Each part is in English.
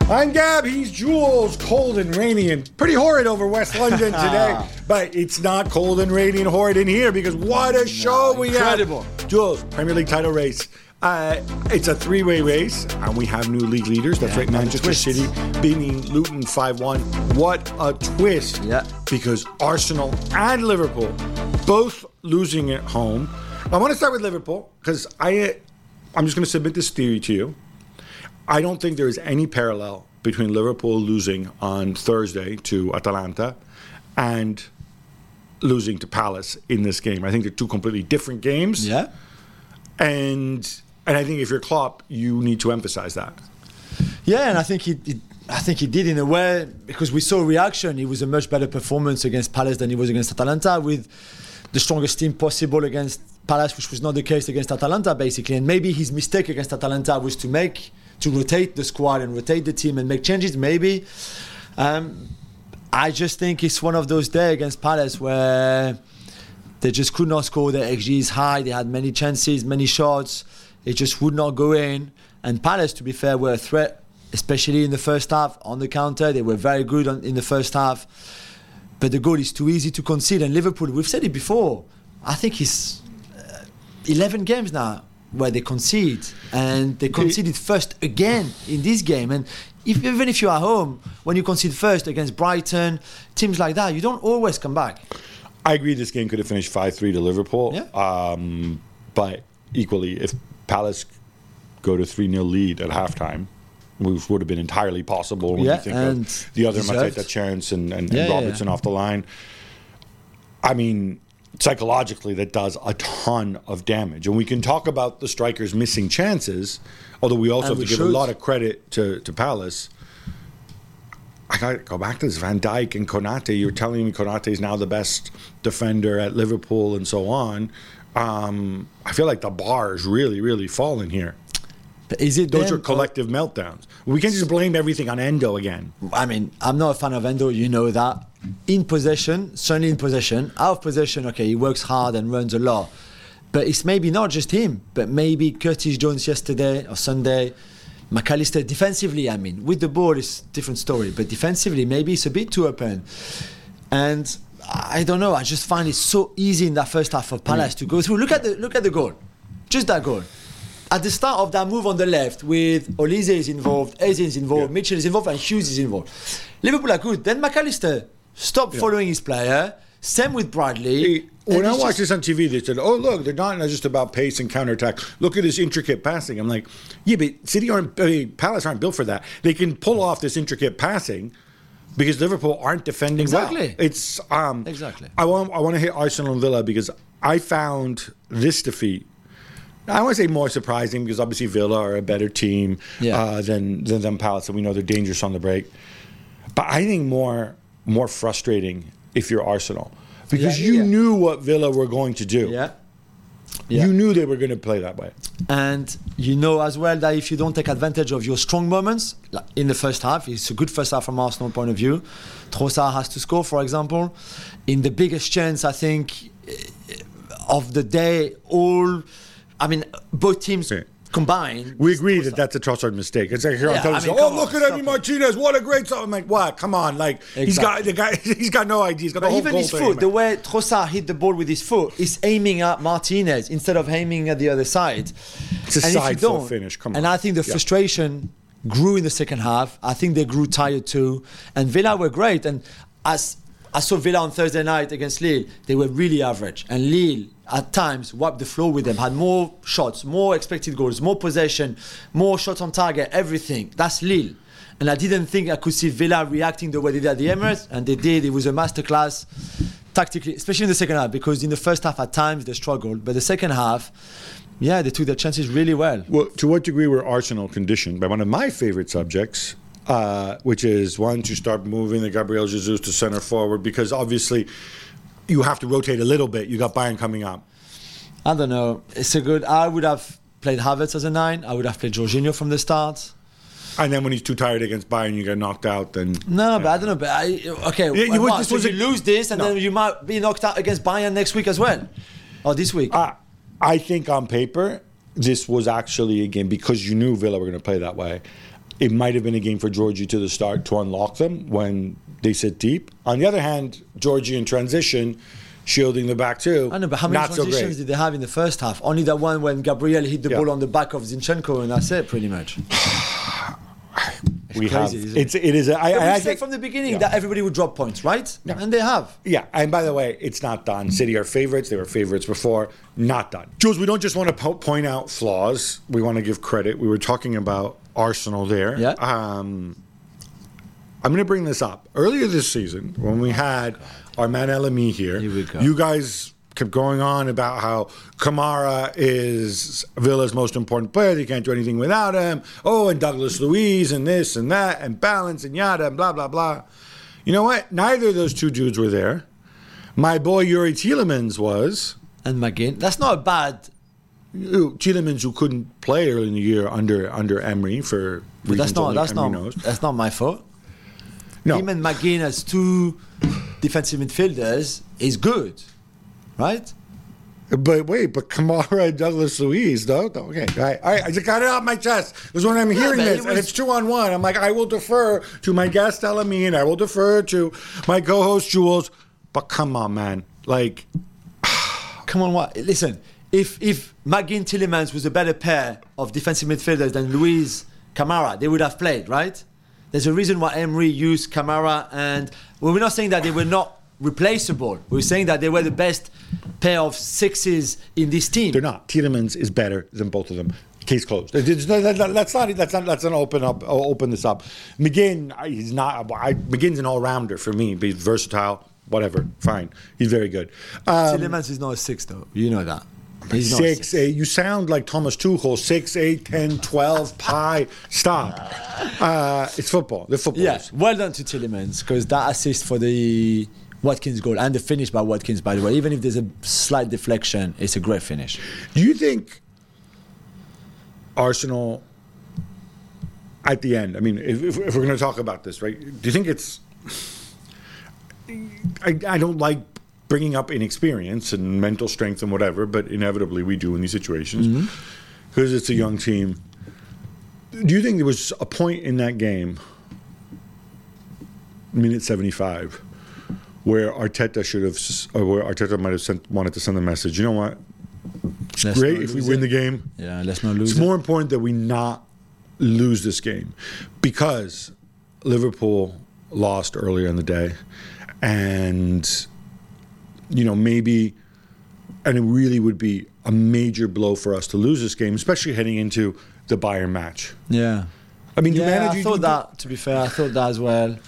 I'm Gab, he's Jules. Cold and rainy and pretty horrid over West London today. But it's not cold and rainy and horrid in here because what a show we have. Incredible. Jules, Premier League title race. It's a three-way race, and we have new league leaders. That's right, Manchester City beating Luton 5-1. What a twist. Yeah. Because Arsenal and Liverpool both losing at home. I want to start with Liverpool because I'm just going to submit this theory to you. I don't think there is any parallel between Liverpool losing on Thursday to Atalanta and losing to Palace in this game. I think they're two completely different games. Yeah. And I think if you're Klopp, you need to emphasize that. Yeah, and I think he did in a way because we saw a reaction. It was a much better performance against Palace than it was against Atalanta with the strongest team possible against Palace, which was not the case against Atalanta, basically. And maybe his mistake against Atalanta was to rotate the squad and rotate the team and make changes, maybe. I just think it's one of those days against Palace where they just could not score. Their XG is high. They had many chances, many shots. It just would not go in. And Palace, to be fair, were a threat, especially in the first half on the counter. They were very good in the first half. But the goal is too easy to concede. And Liverpool, we've said it before, I think it's 11 games now where they concede. And they conceded first again in this game. And even if you are home, when you concede first against Brighton, teams like that, you don't always come back. I agree this game could have finished 5-3 to Liverpool. Yeah. But equally, if Palace go to 3-0 lead at halftime, which would have been entirely possible when you think of the other Mateta chance and Robertson off the line. I mean, psychologically, that does a ton of damage. And we can talk about the strikers missing chances, although we also have to give a lot of credit to Palace. I got to go back to this Van Dijk and Konate. You were telling me Konate is now the best defender at Liverpool and so on. I feel like the bar is really, really falling here. But is it Those are collective meltdowns. We can't just blame everything on Endo again. I mean, I'm not a fan of Endo, you know that. In possession, certainly in possession. Out of possession, okay, he works hard and runs a lot. But it's maybe not just him, but maybe Curtis Jones yesterday or Sunday. McAllister, defensively, I mean, with the ball it's a different story, but defensively maybe it's a bit too open. And I don't know, I just find it so easy in that first half of Palace to go through. Look at the goal. Just that goal. At the start of that move on the left with Olise is involved, Eze is involved, Mitchell is involved and Hughes is involved. Liverpool are good. Then McAllister stopped following his player. Same with Bradley. When I watched this on TV, they said, oh, look, they're not just about pace and counterattack. Look at this intricate passing. I'm like, yeah, but Palace aren't built for that. They can pull off this intricate passing because Liverpool aren't defending well. It's exactly. I want to hit Arsenal and Villa because I found this defeat, I want to say more surprising because obviously Villa are a better team than Palace, and we know they're dangerous on the break. But I think more frustrating if you're Arsenal because you knew what Villa were going to do. Yeah. You knew they were going to play that way. And you know as well that if you don't take advantage of your strong moments, like in the first half, it's a good first half from Arsenal point of view. Trossard has to score, for example. In the biggest chance, I think, of the day, both teams combined. We agree that that's a Trossard mistake. It's like here on television. Look at Emi Martinez! What a great stuff! I'm like, what? Come on! Like he's got no idea. He's got the whole even goal his foot, the way Trossard hit the ball with his foot, is aiming at Martinez instead of aiming at the other side. It's a side foot finish. Come on. And I think the frustration grew in the second half. I think they grew tired too. And Villa were great. And as I saw Villa on Thursday night against Lille, they were really average. And Lille, at times, wiped the floor with them, had more shots, more expected goals, more possession, more shots on target, everything. That's Lille. And I didn't think I could see Villa reacting the way they did at the Emirates, and they did. It was a masterclass tactically, especially in the second half, because in the first half, at times, they struggled. But the second half, they took their chances really well. Well, to what degree were Arsenal conditioned by one of my favorite subjects, which is, one, to start moving the Gabriel Jesus to center forward, because obviously you have to rotate a little bit. You got Bayern coming up. I don't know. I would have played Havertz as a 9. I would have played Jorginho from the start. And then when he's too tired against Bayern, you get knocked out. Then but I don't know. You lose this, and then you might be knocked out against Bayern next week as well, or this week. I think on paper, this was actually a game because you knew Villa were going to play that way. it might have been a game for Georgie to the start to unlock them when they sit deep. On the other hand, Georgie in transition, shielding the back too. I know, but how many transitions did they have in the first half? Only that one when Gabriel hit the ball on the back of Zinchenko, and that's it, pretty much. I said from the beginning that everybody would drop points, right? Yeah. And they have. Yeah, and by the way, it's not done. City are favourites. They were favourites before. Not done. Jules, we don't just want to point out flaws. We want to give credit. We were talking about Arsenal there. Yeah. I'm going to bring this up. Earlier this season, when we had our man Elami here, you guys kept going on about how Kamara is Villa's most important player. They can't do anything without him. Oh, and Douglas Luiz and this and that and balance and yada and blah, blah, blah. You know what? Neither of those two dudes were there. My boy Yuri Tielemans was. And McGinn. That's not bad. Tielemans, who couldn't play early in the year under Emery for reasons that's not my fault. No. Him and McGinn as two defensive midfielders is good, right? But Kamara and Douglas Luiz, though? Okay, all right. I just got it off my chest. Because when I'm hearing this, and it's 2-on-1, I'm like, I will defer to my guest, Elamine. I will defer to my co-host, Jules. But come on, man. Like... Come on, what? Listen, if McGinn Tielemans was a better pair of defensive midfielders than Luiz Kamara, they would have played, right? There's a reason why Emery used Kamara, and we're not saying that they were not replaceable. We're saying that they were the best pair of sixes in this team. They're not. Tielemans is better than both of them. Case closed. Let's not open this up. McGinn, he's not. McGinn's an all-rounder for me. He's versatile. Whatever. Fine. He's very good. Tielemans is not a 6, though. You know that. He's 6, 8. You sound like Thomas Tuchel. 6, 8, 10, 12, pi. Stop. It's football. The football. Yeah. Well done to Tielemans, because that assist for the Watkins goal and the finish by Watkins, by the way, even if there's a slight deflection, it's a great finish. Do you think Arsenal, at the end, I mean, if we're going to talk about this, right, do you think it's... I don't like bringing up inexperience and mental strength and whatever, but inevitably we do in these situations because it's a young team. Do you think there was a point in that game, minute 75, where Arteta might have wanted to send a message? You know what? It's great if we win the game. Yeah, let's not lose. It's more important that we not lose this game, because Liverpool lost earlier in the day. And, you know, maybe, and it really would be a major blow for us to lose this game, especially heading into the Bayern match. Yeah. I mean, I thought that, to be fair, I thought that as well.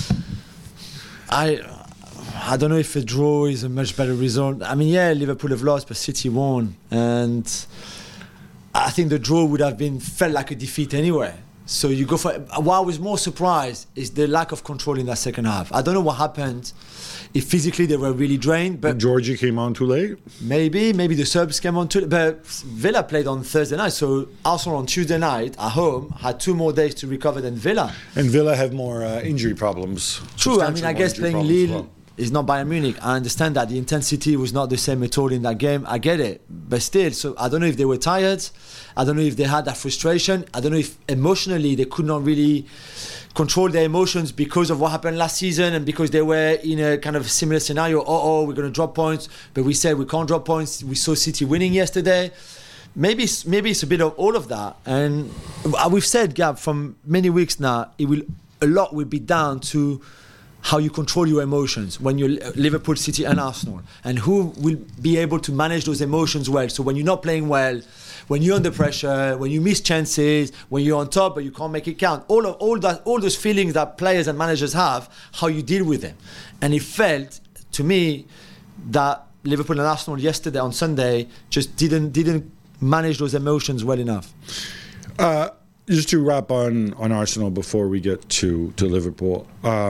I don't know if a draw is a much better result. I mean, yeah, Liverpool have lost, but City won. And I think the draw would have felt like a defeat anyway. So you go for... What I was more surprised is the lack of control in that second half. I don't know what happened. If physically they were really drained, but... Georgie came on too late? Maybe the Serbs came on too late. But Villa played on Thursday night, so Arsenal on Tuesday night at home had 2 more days to recover than Villa. And Villa have more injury problems. True, I mean, I guess playing Lille is not Bayern Munich. I understand that the intensity was not the same at all in that game. I get it. But still, so I don't know if they were tired. I don't know if they had that frustration. I don't know if emotionally they could not really control their emotions because of what happened last season and because they were in a kind of similar scenario. We're going to drop points. But we said we can't drop points. We saw City winning yesterday. Maybe it's a bit of all of that. And we've said, Gab, from many weeks now, a lot will be down to how you control your emotions when you're Liverpool, City and Arsenal, and who will be able to manage those emotions well. So when you're not playing well, when you're under pressure, when you miss chances, when you're on top but you can't make it count, all those feelings that players and managers have, how you deal with them. And it felt to me that Liverpool and Arsenal yesterday on Sunday just didn't manage those emotions well enough. Just to wrap on Arsenal before we get to Liverpool,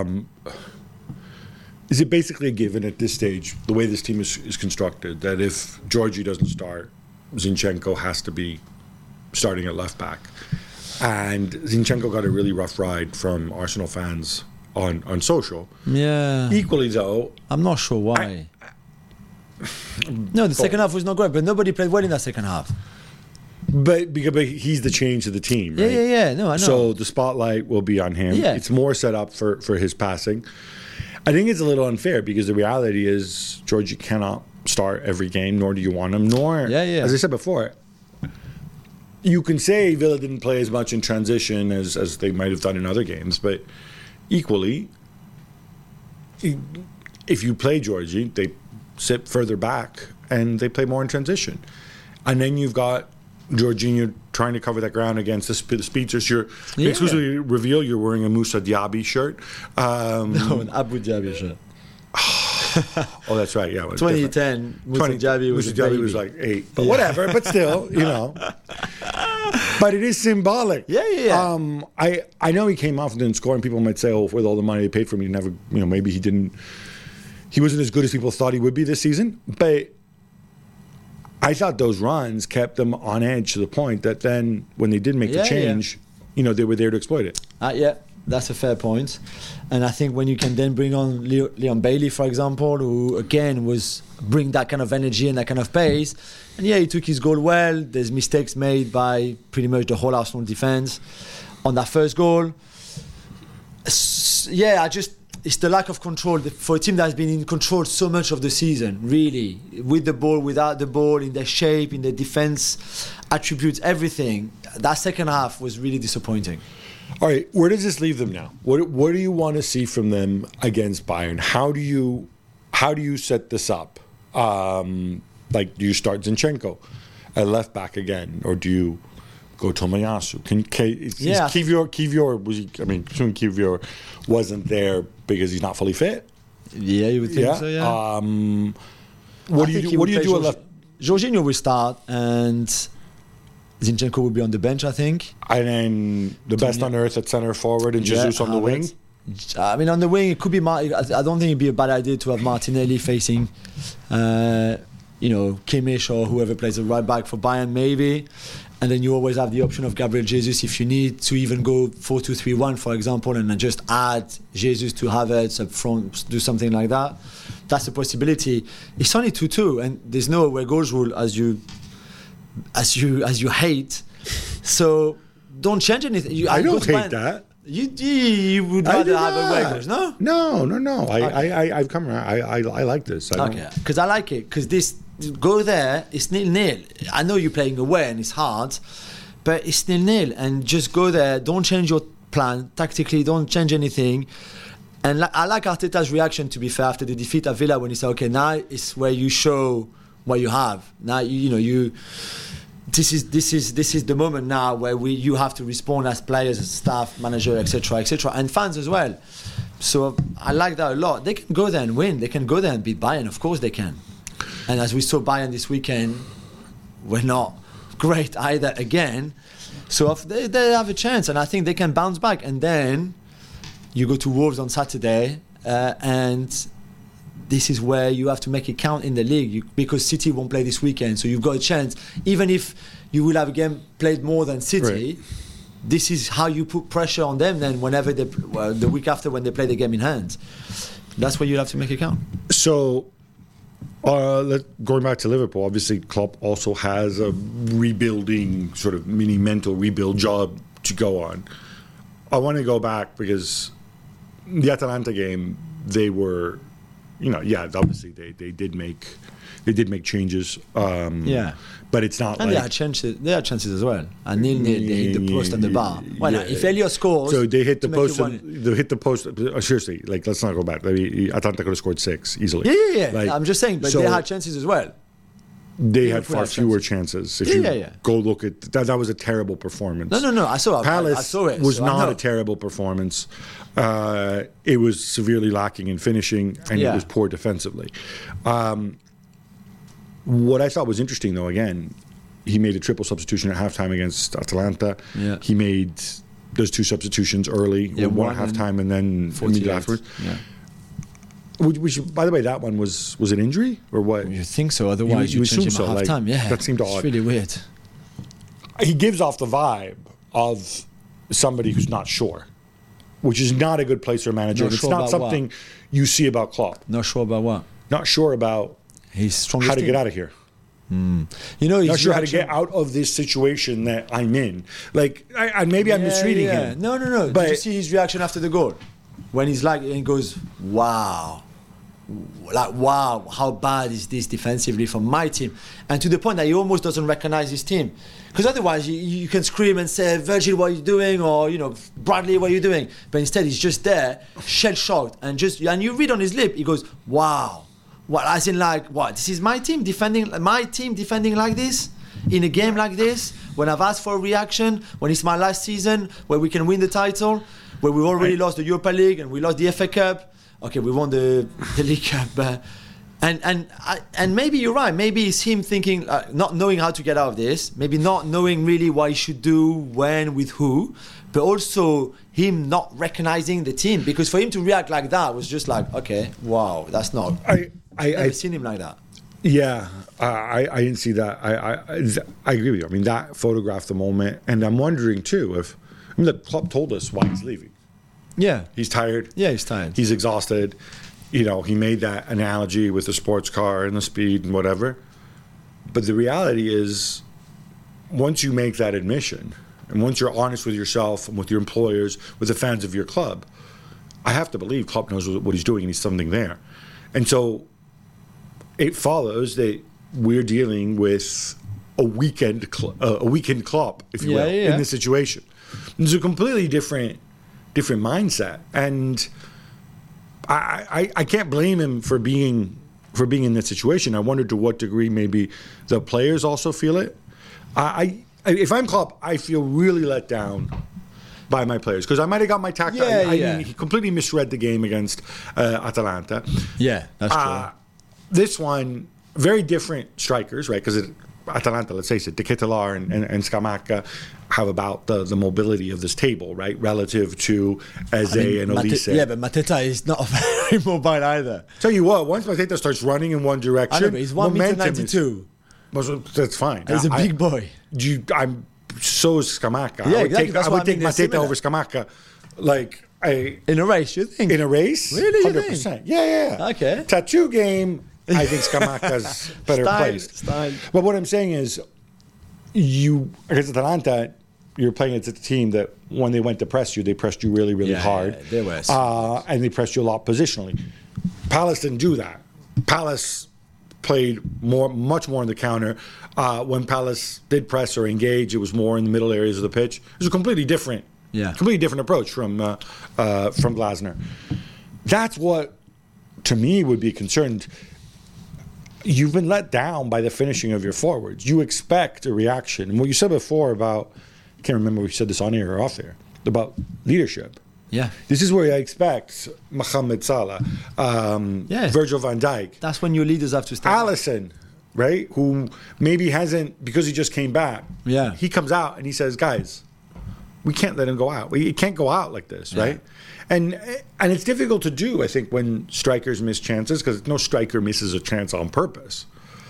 is it basically a given at this stage, the way this team is constructed, that if Georgie doesn't start, Zinchenko has to be starting at left back? And Zinchenko got a really rough ride from Arsenal fans on social. Yeah. Equally though, I'm not sure why. The second half was not great, but nobody played well in that second half. But he's the change of the team, right? Yeah. No, I know. So the spotlight will be on him. Yeah. It's more set up for his passing. I think it's a little unfair because the reality is, George, you cannot start every game, nor do you want him, nor, as I said before, you can say Villa didn't play as much in transition as they might have done in other games, but equally, if you play Georgie, they sit further back and they play more in transition. And then you've got Jorginho trying to cover that ground against the speedsters. You're exclusively reveal you're wearing a Moussa Diaby shirt. No, an Abu Dhabi shirt. Oh, that's right. Yeah, 2010. Moussa Diaby was like 8, but whatever. But still, But it is symbolic. Yeah. I know he came off and didn't score, and people might say, "Oh, with all the money they paid for him, he never, maybe he didn't. He wasn't as good as people thought he would be this season." But I thought those runs kept them on edge to the point that then when they did make the change, they were there to exploit it. Yeah, that's a fair point. And I think when you can then bring on Leon Bailey, for example, who again bring that kind of energy and that kind of pace. And he took his goal well. There's mistakes made by pretty much the whole Arsenal defense on that first goal. It's the lack of control for a team that has been in control so much of the season, really, with the ball, without the ball, in their shape, in their defense attributes, everything. That second half was really disappointing. All right, where does this leave them now? What do you want to see from them against Bayern? How do you set this up? Do you start Zinchenko at left back again, or do you go Tomiyasu? Kivior wasn't there because he's not fully fit. Yeah, you would think so. Yeah. What do you do at left? Jorginho will start, and Zinchenko will be on the bench, I think. And then the best on earth at centre forward and Jesus on the wing. I mean, on the wing, it could be. I don't think it'd be a bad idea to have Martinelli facing, Kimmich or whoever plays the right back for Bayern, maybe. And then you always have the option of Gabriel Jesus if you need to even go 4-2-3-1, for example, and then just add Jesus to Havertz up front, do something like that. That's a possibility. It's only 2-2, and there's no away goals rule as you hate. So don't change anything. I don't hate that. You would rather have away goals, no? No. Okay. I've come around. I like this. Because I like it. Because this go there, it's 0-0. I know you're playing away and it's hard, but it's 0-0. And just go there. Don't change your plan tactically. Don't change anything. And I like Arteta's reaction, to be fair, after the defeat at Villa, when he said, "Okay, now it's where you show what you have. Now you." This is the moment now where you have to respond as players, as staff, manager, etc., and fans as well. So I like that a lot. They can go there and win. They can go there and beat Bayern. Of course they can. And as we saw, Bayern this weekend were not great either again. So they have a chance, and I think they can bounce back. And then you go to Wolves on Saturday, and this is where you have to make it count in the league because City won't play this weekend. So you've got a chance. Even if you will have a game played more than City, This is how you put pressure on them then whenever the week after when they play the game in hand. That's where you have to make it count. So, going back to Liverpool, obviously Klopp also has a rebuilding, sort of mini mental rebuild job to go on. I want to go back because the Atalanta game, they were... obviously they did make changes. But it's not. And they had chances. They had chances as well. And 0-0, they hit the post and the bar. Why not? If Elliott scores, so they hit the post. They hit the post. Seriously, let's not go back. Atalanta could have scored 6 easily. Yeah. I'm just saying, but they had chances as well. They had far fewer chances. If you go look at that was a terrible performance. No. I saw it. Palace I saw it. Was not a terrible performance. It was severely lacking in finishing, and it was poor defensively. What I thought was interesting, though, again, he made a triple substitution at halftime against Atalanta. Yeah. He made those 2 substitutions early, one at halftime and then immediately afterwards. Yeah. Which, by the way, that one was an injury or what? You think so? Otherwise, you change him at halftime. That seemed odd. It's really weird. He gives off the vibe of somebody who's not sure, which is not a good place for a manager. It's not something you see about Klopp. Not sure about what? Not sure about he's strong how to get out of here. You know, not sure how to get out of this situation that I'm in. Like, maybe I'm misreading him. No. But did you see his reaction after the goal? When he's like, and he goes, wow. Like, wow, how bad is this defensively from my team? And to the point that he almost doesn't recognize his team. Because otherwise, you can scream and say, Virgil, what are you doing? Or, Bradley, what are you doing? But instead, he's just there, shell-shocked. And you read on his lip, he goes, wow. What, as in like, what? This is my team defending like this? In a game like this? When I've asked for a reaction? When it's my last season? Where we can win the title? Where we already lost the Europa League and we lost the FA Cup? Okay, we won the League Cup, and maybe you're right. Maybe it's him thinking, not knowing how to get out of this. Maybe not knowing really what he should do, when, with who, but also him not recognizing the team. Because for him to react like that was just like, okay, wow, that's not. I've never seen him like that. Yeah, I didn't see that. I agree with you. I mean, that photographed the moment, and I'm wondering too if the club told us why he's leaving. Yeah. He's tired. Yeah, he's tired. He's exhausted. He made that analogy with the sports car and the speed and whatever. But the reality is, once you make that admission, and once you're honest with yourself and with your employers, with the fans of your club, I have to believe Klopp knows what he's doing and he's something there. And so it follows that we're dealing with a weekend Klopp, if you will, in this situation. It's a completely different mindset, and I can't blame him for being in that situation. I wonder to what degree maybe the players also feel it. If I'm Klopp, I feel really let down by my players because I might have got my tactic. I mean, he completely misread the game against Atalanta. Yeah, that's true. This one, very different strikers, right? Because Atalanta, let's face it, De Ketelaere and Scamacca have about the mobility of this table, right, relative to Eze and Olise. But Mateta is not very mobile either. Tell you what, once Mateta starts running in one direction, I know, but he's 1.92 m. That's fine. He's a big boy. I'm so is Scamacca. Yeah, I would take Mateta over Scamacca, like in a race. You think in a race? Really? 100%. Yeah. Okay. Tattoo game. I think Scamacca's better placed. Style. But what I'm saying is, against Atalanta, you're playing against a team that when they went to press you, they pressed you really, really hard. Yeah, they were. And they pressed you a lot positionally. Palace didn't do that. Palace played much more in the counter. When Palace did press or engage, it was more in the middle areas of the pitch. It was a completely different approach from Glasner. That's what, to me, would be concerned. You've been let down by the finishing of your forwards. You expect a reaction. And what you said before about, I can't remember if you said this on air or off air, about leadership. Yeah. This is where I expect Mohamed Salah, Virgil van Dijk. That's when your leaders have to step Alisson, right? Who maybe hasn't, because he just came back. Yeah. He comes out and he says, guys, we can't let him go out. He can't go out like this, right? And it's difficult to do, I think, when strikers miss chances, because no striker misses a chance on purpose.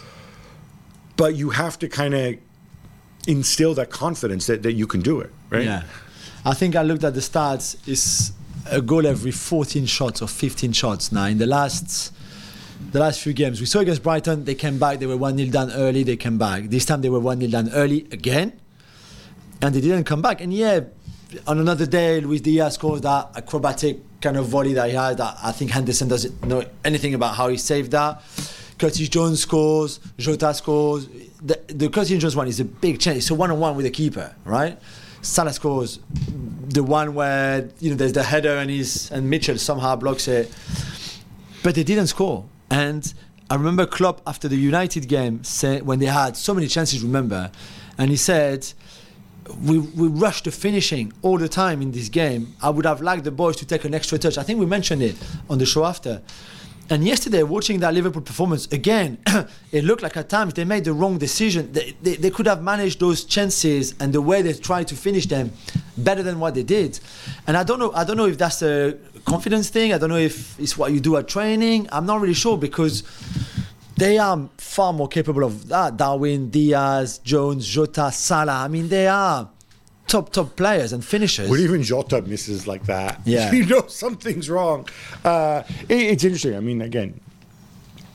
But you have to kind of instill that confidence that you can do it, right? Yeah. I think I looked at the stats. It's a goal every 14 shots or 15 shots now. In the last few games, we saw against Brighton, they came back. They were 1-0 down early. They came back. This time they were 1-0 down early again, and they didn't come back. And on another day, Luis Diaz scores that acrobatic kind of volley that he had. That I think Henderson doesn't know anything about how he saved that. Curtis Jones scores. Jota scores. The Curtis Jones one is a big chance. It's a one-on-one with the keeper, right? Salah scores the one where there's the header and Mitchell somehow blocks it, but they didn't score. And I remember Klopp after the United game when they had so many chances, and he said, we rushed the finishing all the time in this game. I would have liked the boys to take an extra touch. I think we mentioned it on the show after. And yesterday, watching that Liverpool performance, again, it looked like at times they made the wrong decision. They could have managed those chances and the way they tried to finish them better than what they did. And I don't know if that's a confidence thing. I don't know if it's what you do at training. I'm not really sure, because they are far more capable of that. Darwin, Diaz, Jones, Jota, Salah. I mean, they are top players and finishers. When even Jota misses like that, yeah, something's wrong. It's interesting. I mean, again,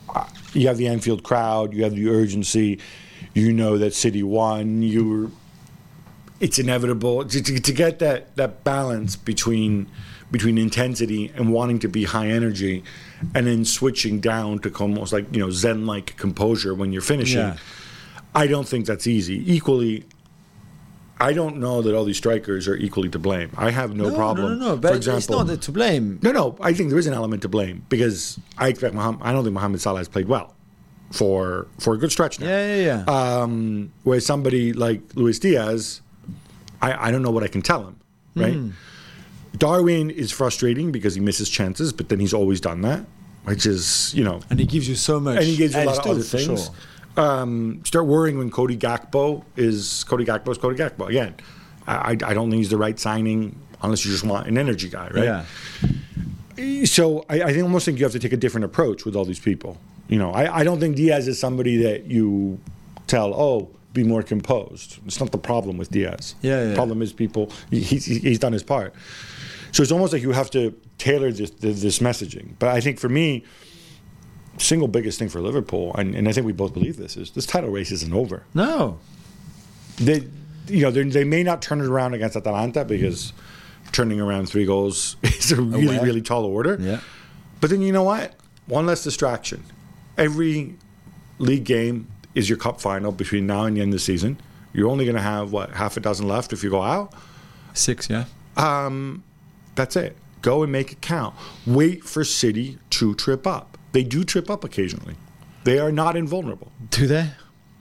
you have the Anfield crowd, you have the urgency, you know that City won. It's inevitable to get that balance between intensity and wanting to be high energy, and then switching down to almost like Zen-like composure when you're finishing. Yeah. I don't think that's easy. Equally, I don't know that all these strikers are equally to blame. I have no problem. No. But for example, it's not to blame. No. I think there is an element to blame because I don't think Mohamed Salah has played well for a good stretch now. Yeah. Whereas somebody like Luis Diaz, I don't know what I can tell him, right? Darwin is frustrating because he misses chances, but then he's always done that, which is, And he gives you so much. And he gives you a lot of other things. Sure. Start worrying when Cody Gakpo is Cody Gakpo. Again, I don't think he's the right signing unless you just want an energy guy, right? Yeah. So I almost think you have to take a different approach with all these people. I don't think Diaz is somebody that you tell, be more composed. It's not the problem with Diaz. Yeah. The problem is people, he's done his part. So it's almost like you have to tailor this messaging. But I think for me, single biggest thing for Liverpool, and I think we both believe this title race isn't over. No. They may not turn it around against Atalanta because turning around 3 goals is a really, really tall order. Yeah. But then you know what? One less distraction. Every league game is your cup final between now and the end of the season. You're only going to have, half a dozen left if you go out? 6, yeah. That's it. Go and make it count. Wait for City to trip up. They do trip up occasionally. They are not invulnerable. Do they?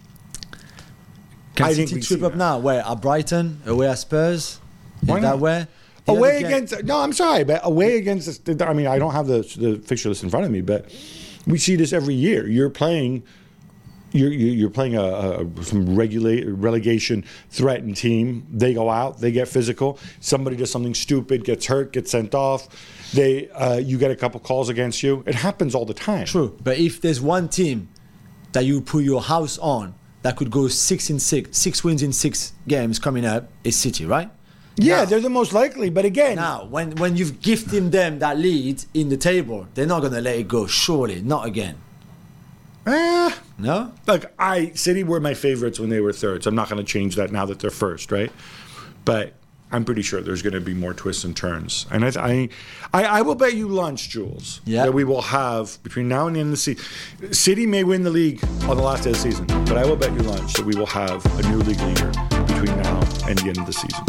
Can City trip up now? Where? At Brighton? Away at Spurs? Why not? That way? Away against... No, I'm sorry, but away against... I mean, I don't have the fixture list in front of me, but we see this every year. You're playing... You're playing some relegation threatened team. They go out, they get physical. Somebody does something stupid, gets hurt, gets sent off. You get a couple calls against you. It happens all the time. True, but if there's one team that you put your house on that could go 6 wins in 6 games coming up, it's City, right? Yeah, they're the most likely. But again, now when you've gifted them that lead in the table, they're not going to let it go. Surely, not again. No? Look, City were my favorites when they were third, so I'm not going to change that now that they're first, right? But I'm pretty sure there's going to be more twists and turns. And I will bet you lunch, Jules, that we will have, between now and the end of the season, City may win the league on the last day of the season, but I will bet you lunch that we will have a new league leader between now and the end of the season.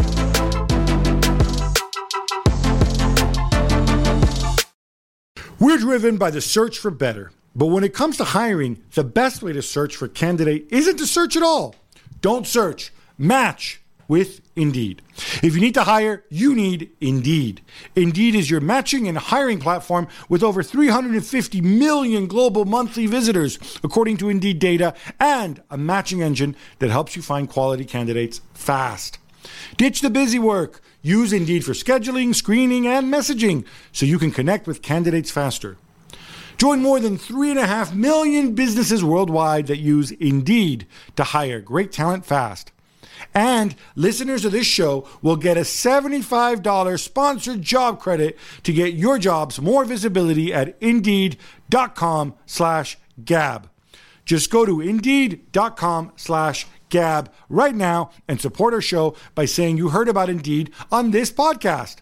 We're driven by the search for better. But when it comes to hiring, the best way to search for a candidate isn't to search at all. Don't search. Match with Indeed. If you need to hire, you need Indeed. Indeed is your matching and hiring platform with over 350 million global monthly visitors, according to Indeed data, and a matching engine that helps you find quality candidates fast. Ditch the busy work. Use Indeed for scheduling, screening, and messaging so you can connect with candidates faster. Join more than 3.5 million businesses worldwide that use Indeed to hire great talent fast. And listeners of this show will get a $75 sponsored job credit to get your jobs more visibility at Indeed.com/Gab. Just go to Indeed.com/Gab right now and support our show by saying you heard about Indeed on this podcast.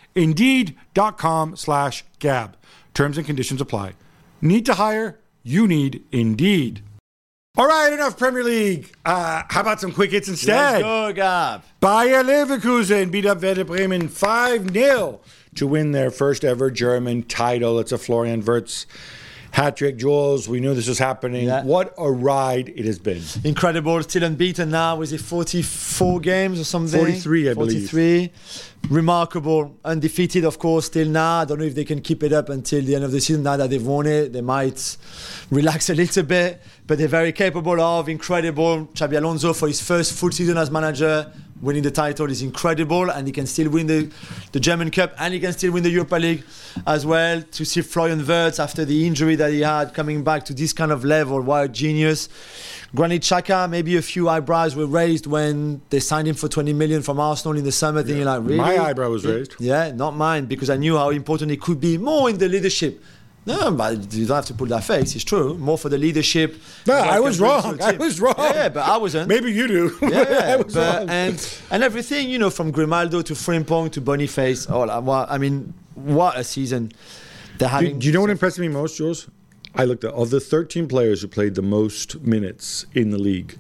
Indeed.com/Gab. Terms and conditions apply. Need to hire? You need Indeed. All right, enough Premier League. How about some quick hits instead? Let's go, Gab. Bayer Leverkusen beat up Werder Bremen 5-0 to win their first ever German title. It's a Florian Wirtz hat-trick. Jules, we knew this was happening. Yeah. What a ride it has been. Incredible. Still unbeaten now. Was it 44 games or something? 43, I believe. 43. Remarkable. Undefeated, of course, still now. I don't know if they can keep it up until the end of the season. Now that they've won it, they might relax a little bit. But they're very capable of. Incredible. Xabi Alonso, for his first full season as manager, winning the title is incredible. And he can still win the German Cup. And he can still win the Europa League as well. To see Florian Wirtz, after the injury that he had, coming back to this kind of level. What a genius. Granit Xhaka, maybe a few eyebrows were raised when they signed him for 20 million from Arsenal in the summer. Thinking like, really? My eyebrow was raised. Yeah, not mine, because I knew how important he could be more in the leadership No, but you don't have to pull that face. It's true. More for the leadership. No, I was wrong. Yeah, but I wasn't. Maybe you do. Yeah, I was wrong. And everything, from Grimaldo to Frimpong to Boniface. What a season they're having. Do you know what impressed me most, Jules? I looked at of the 13 players who played the most minutes in the league,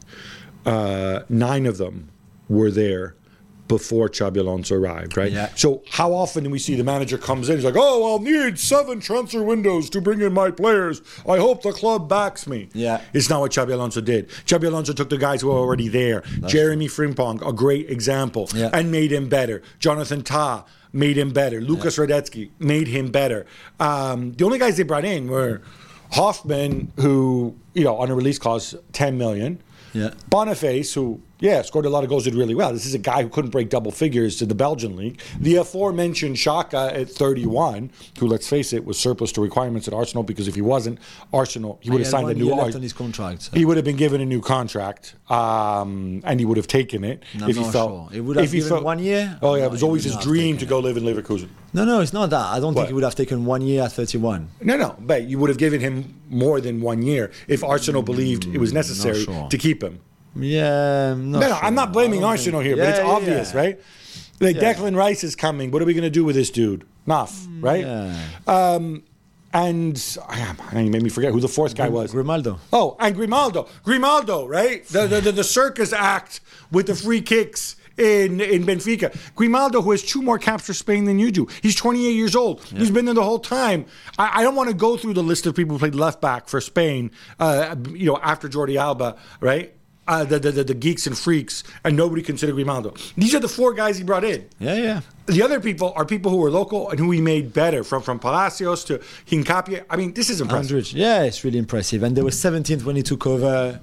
9 of them were there before Xabi Alonso arrived, right? Yeah. So how often do we see the manager comes in, he's like, oh, I'll need 7 transfer windows to bring in my players. I hope the club backs me. Yeah. It's not what Xabi Alonso did. Xabi Alonso took the guys who were already there. Jeremy Frimpong, a great example, and made him better. Jonathan Tah made him better. Lucas Radetzky made him better. The only guys they brought in were Hoffman, who, on a release clause, 10 million. Yeah. Boniface, who, scored a lot of goals, did really well. This is a guy who couldn't break double figures to the Belgian league. The aforementioned Xhaka at 31, who, let's face it, was surplus to requirements at Arsenal, because if he wasn't, Arsenal, he would have signed a new on his contract. So. He would have been given a new contract, and he would have taken it if he felt. Sure. It would have given 1 year. Oh, yeah, it was always his dream to go live in Leverkusen. No, it's not that. I don't think he would have taken 1 year at 31. No, but you would have given him more than 1 year if Arsenal believed it was necessary to keep him. Yeah, no, I'm not blaming Arsenal here, but it's obvious, right? Like Declan Rice is coming. What are we going to do with this dude? Nothing, right? Yeah. And you made me forget who the fourth guy was. Grimaldo. Oh, and Grimaldo, right? The circus act with the free kicks in Benfica. Grimaldo, who has 2 more caps for Spain than you do. He's 28 years old. Yeah. He's been there the whole time. I don't want to go through the list of people who played left back for Spain, after Jordi Alba, right? The geeks and freaks, and nobody considered Grimaldo. These are the 4 guys he brought in. Yeah. The other people are people who were local and who he made better, from Palacios to Hincapie. I mean, this is impressive. Andrich. Yeah, it's really impressive. And they were 17th when he took over,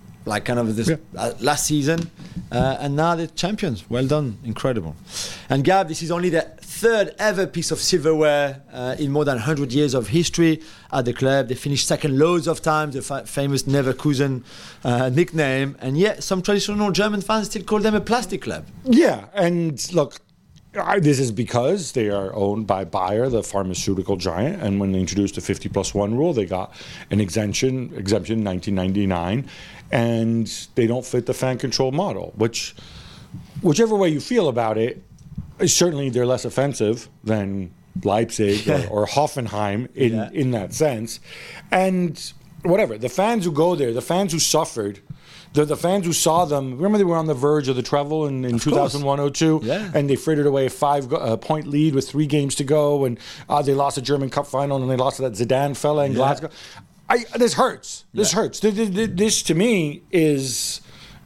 last season, and now they're champions. Well done, incredible. And Gab, this is only the 3rd ever piece of silverware in more than 100 years of history at the club. They finished second loads of times, the famous Neverkusen nickname, and yet some traditional German fans still call them a plastic club. Yeah, and look, this is because they are owned by Bayer, the pharmaceutical giant, and when they introduced the 50+1 rule, they got an exemption in 1999, and they don't fit the fan control model, whichever way you feel about it, certainly they're less offensive than Leipzig or Hoffenheim in that sense. And whatever, the fans who go there, the fans who suffered, the fans who saw them, remember they were on the verge of the treble in 2001-02, and they frittered away a 5-point lead with 3 games to go, and they lost a German Cup final, and they lost to that Zidane fella in Glasgow. This hurts. This hurts. This to me is,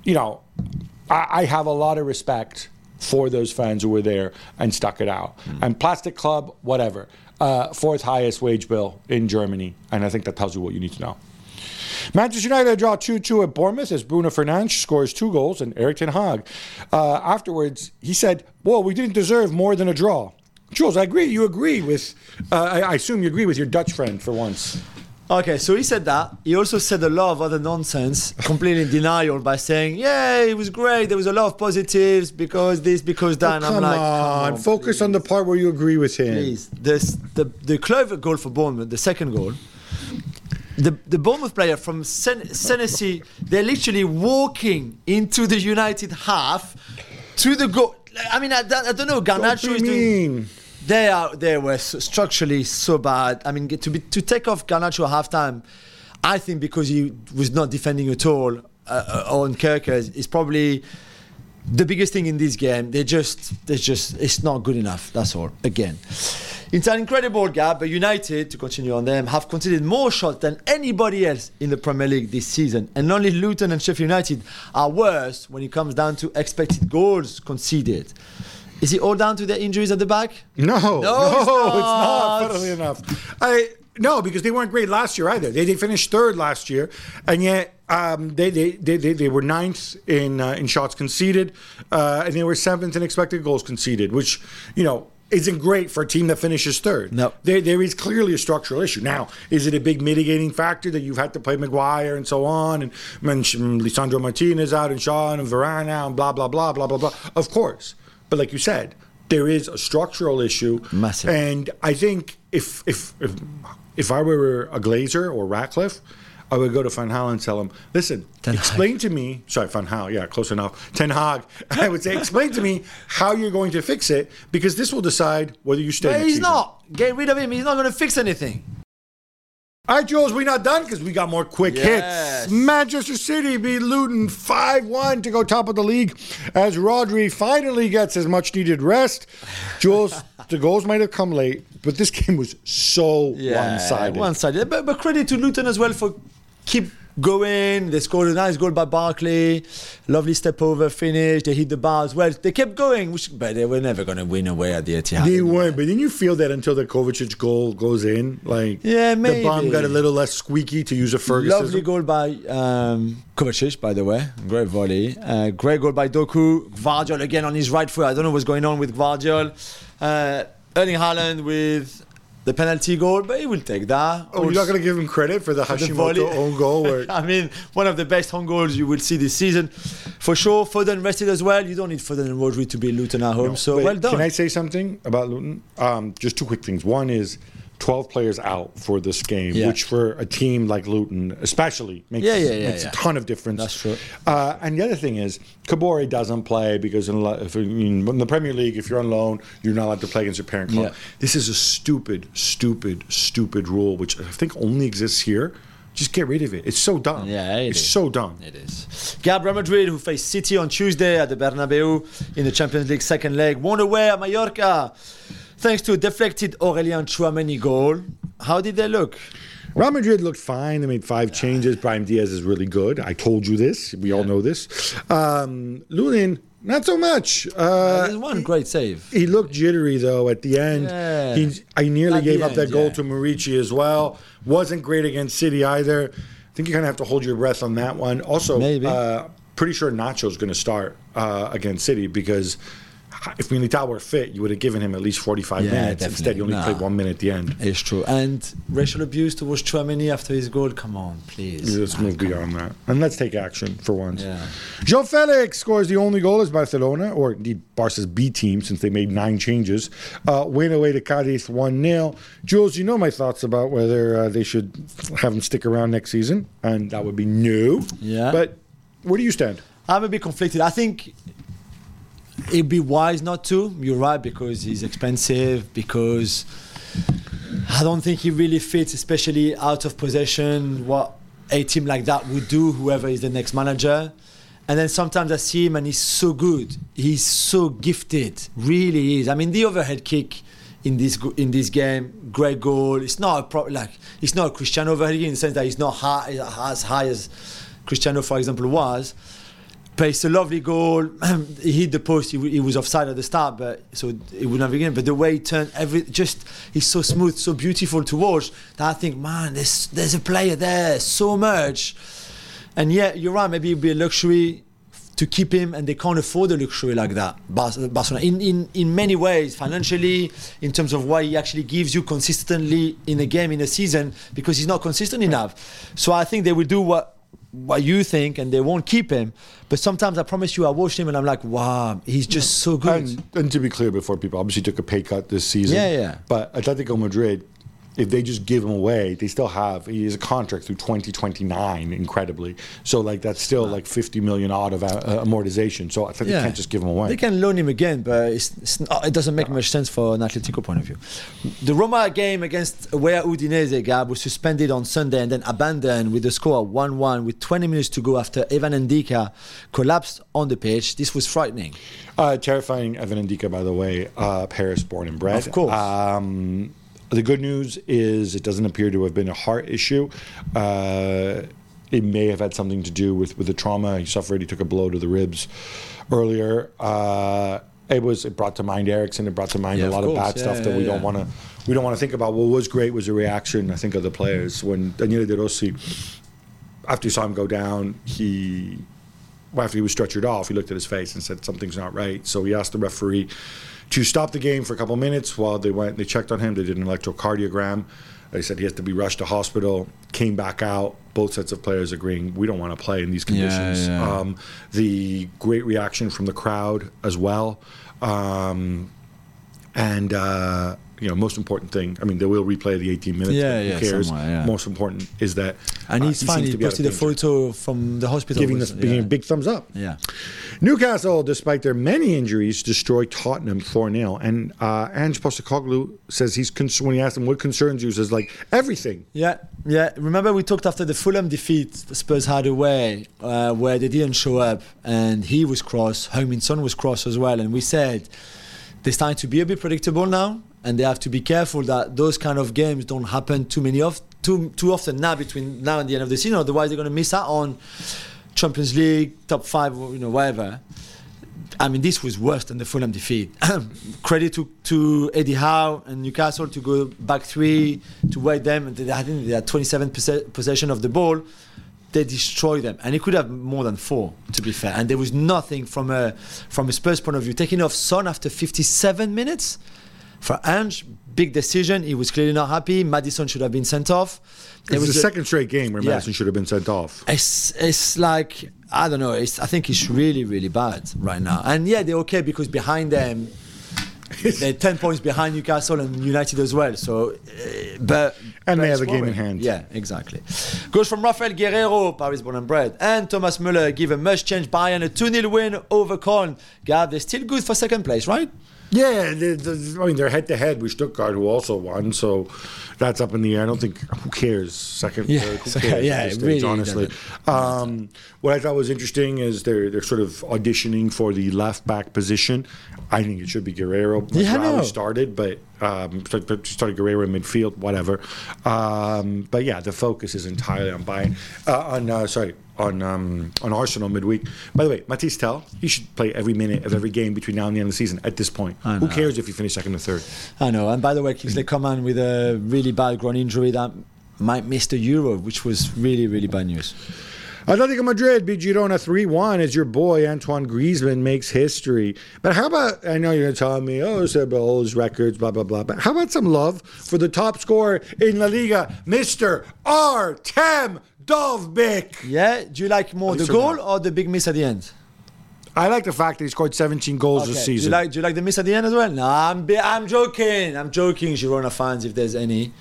I have a lot of respect for those fans who were there and stuck it out. And Plastic Club, whatever. 4th highest wage bill in Germany, and I think that tells you what you need to know. Manchester United draw 2-2 at Bournemouth as Bruno Fernandes scores 2 goals, and Erik ten Hag. Afterwards, he said, well, we didn't deserve more than a draw. Jules, I agree. You agree with, I assume you agree with your Dutch friend for once. Okay, so he said that. He also said a lot of other nonsense, completely in denial, by saying, it was great, there was a lot of positives, because this, because that. And I'm like, come on, focus on the part where you agree with him. Please. The Kluivert goal for Bournemouth, the second goal, the Bournemouth player from Senesi, they're literally walking into the United half to the goal. I mean, I don't know, Garnacho is doing... They were structurally so bad. I mean, to take off Garnacho at halftime, I think because he was not defending at all on Kerkers, is probably the biggest thing in this game. It's not good enough. That's all. Again, it's an incredible gap. But United, to continue on them, have conceded more shots than anybody else in the Premier League this season, and only Luton and Sheffield United are worse when it comes down to expected goals conceded. Is it all down to the injuries at the back? No, it's not. Funnily enough, no, because they weren't great last year either. They finished 3rd last year, and yet they were 9th in shots conceded, and they were 7th in expected goals conceded, which isn't great for a team that finishes 3rd. No, there is clearly a structural issue. Now, is it a big mitigating factor that you've had to play Maguire and so on, and Lisandro Martinez out and Shaw and Varane now and blah blah blah blah blah blah? Of course. But like you said, there is a structural issue. Massive. And I think if if I were a Glazer or Ratcliffe, I would go to Van Gaal and tell him, listen, explain to me, sorry, Van Gaal, yeah, close enough, Ten Hag, I would say, explain to me how you're going to fix it, because this will decide whether you stay next season. He's not. Get rid of him. He's not going to fix anything. All right, Jules, we're not done because we got more quick hits. Manchester City beat Luton 5-1 to go top of the league as Rodri finally gets his much-needed rest. Jules, the goals might have come late, but this game was so one-sided. One-sided. But credit to Luton as well for keep going. They scored a nice goal by Barkley. Lovely step over finish. They hit the bar as well. They kept going, but they were never going to win away at the Etihad. They weren't, but didn't you feel that until the Kovacic goal goes in? Like, maybe. The bomb got a little less squeaky, to use a Ferguson. Lovely goal by Kovacic, by the way. Great volley. Great goal by Doku. Gvardiol again on his right foot. I don't know what's going on with Gvardiol. Erling Haaland with the penalty goal, but he will take that. Oh, you're not going to give him credit for the Hashimoto own goal? I mean, one of the best own goals you will see this season. For sure, Foden rested as well. You don't need Foden and Rodri to beat Luton at home, so well done. Can I say something about Luton? Just two quick things. One is 12 players out for this game, which for a team like Luton especially makes a ton of difference. That's true. And the other thing is, Kabore doesn't play because in the Premier League, if you're on loan, you're not allowed to play against your parent club. This is a stupid rule, which I think only exists here. Just get rid of it. It's so dumb. It's so dumb. It is. Real Madrid, who faced City on Tuesday at the Bernabeu in the Champions League second leg, won away at Mallorca thanks to a deflected Aurélien Tchouameni goal. How did they look? Real Madrid looked fine. They made 5 changes. Brahim Diaz is really good. I told you this. We all know this. Lunin, not so much. There's one great save. He looked jittery, though, at the end. I nearly gave up that goal to Murici as well. Wasn't great against City either. I think you kind of have to hold your breath on that one. Also, pretty sure Nacho's going to start against City because if Militao were fit, you would have given him at least 45 minutes. Definitely. Instead, you only played 1 minute at the end. It's true. And racial abuse towards Tchouameni after his goal. Come on, please. Let's move beyond that. And let's take action for once. João Felix scores the only goal as Barcelona, or indeed Barca's B team, since they made 9 changes. Win away to Cadiz 1-0. Jules, you know my thoughts about whether they should have him stick around next season. And that would be no. But where do you stand? I'm a bit conflicted. I think it'd be wise not to. You're right, because he's expensive, because I don't think he really fits, especially out of possession, what a team like that would do, whoever is the next manager. And then sometimes I see him and he's so good. He's so gifted. Really is. I mean, the overhead kick in this game, great goal. It's not it's not a Cristiano overhead kick in the sense that he's not as high as Cristiano, for example, was. But it's a lovely goal. He hit the post. He was offside at the start, but so it would not begin. But the way he turned, he's so smooth, so beautiful to watch. That I think, man, there's a player there, so much. And yet, you're right. Maybe it'd be a luxury to keep him, and they can't afford a luxury like that. Barcelona, in many ways, financially, in terms of what he actually gives you consistently in a game, in a season, because he's not consistent enough. So I think they will do what you think, and they won't keep him. But sometimes I promise you, I watch him and I'm like, wow, he's just so good. And to be clear, before people obviously took a pay cut this season. But Atletico Madrid, if they just give him away, he has a contract through 2029, incredibly. So that's still 50 million odd of amortization. So I think they can't just give him away. They can loan him again, but it doesn't make much sense for an Atletico point of view. The Roma game against away at Udinese, Gab, was suspended on Sunday and then abandoned with the score 1-1 with 20 minutes to go after Evan Ndika collapsed on the pitch. This was frightening. Terrifying Evan Ndika, by the way, Paris born and bred. Of course. The good news is it doesn't appear to have been a heart issue. It may have had something to do with the trauma he suffered. He took a blow to the ribs earlier. It brought to mind Eriksen. It brought to mind a lot of bad stuff that we don't want to think about. What was great was the reaction, I think, of the players when Daniele De Rossi, after he saw him go down, after he was stretchered off, he looked at his face and said something's not right. So he asked the referee to stop the game for a couple minutes while they checked on him. They did an electrocardiogram. They said he has to be rushed to hospital. Came back out. Both sets of players agreeing we don't want to play in these conditions. The great reaction from the crowd as well. And, most important thing, I mean, they will replay the 18 minutes. Who cares? Most important is that. And he's fine. He posted a photo from the hospital. Giving a big thumbs up. Yeah. Newcastle, despite their many injuries, destroyed Tottenham 4-0. And Ange Postecoglou says when he asked him what concerns you, he says, everything. Yeah. Remember we talked after the Fulham defeat Spurs had away, where they didn't show up, and he was cross, Heung-min Son was cross as well, and we said they're starting to be a bit predictable now, and they have to be careful that those kind of games don't happen too often now between now and the end of the season. Otherwise, they're going to miss out on Champions League, top 5, whatever. I mean, this was worse than the Fulham defeat. Credit to Eddie Howe and Newcastle to go back 3 to wait them. I think they had 27% possession of the ball. They destroyed them, and it could have more than 4, to be fair. And there was nothing from a Spurs point of view. Taking off Son after 57 minutes for Ange, big decision. He was clearly not happy. Maddison should have been sent off. It was the second straight game where Maddison should have been sent off. It's like, I don't know. I think it's really, really bad right now. And they're okay because behind them, they're 10 points behind Newcastle and United as well. So, they have a game in hand. Yeah, exactly. Goes from Rafael Guerrero, Paris born and bred, and Thomas Müller give a must-change Bayern a 2-0 win over Köln. Gav, they're still good for second place, right? Yeah, they're head-to-head with Stuttgart, who also won, so that's up in the air. I don't think, who cares? Second, third, who cares at this stage, honestly. What I thought was interesting is they're sort of auditioning for the left-back position. I think it should be Guerrero. Started, but started Guerrero in midfield, whatever. But the focus is entirely on Bayern. On Arsenal midweek. By the way, Mathys Tel, he should play every minute of every game between now and the end of the season at this point. Who cares if you finish second or third? I know. And by the way, Kingsley Coman with a really bad groin injury that might miss the Euro, which was really, really bad news. Atletico Madrid beat Girona 3-1 as your boy Antoine Griezmann makes history. But how about, I know you're going to tell me, all his records, blah, blah, blah. But how about some love for the top scorer in La Liga, Mr. Artem Dovbyk? Yeah, do you like more the goal or the big miss at the end? I like the fact that he scored 17 goals this season. Do you like the miss at the end as well? No, I'm joking. I'm joking, Girona fans, if there's any.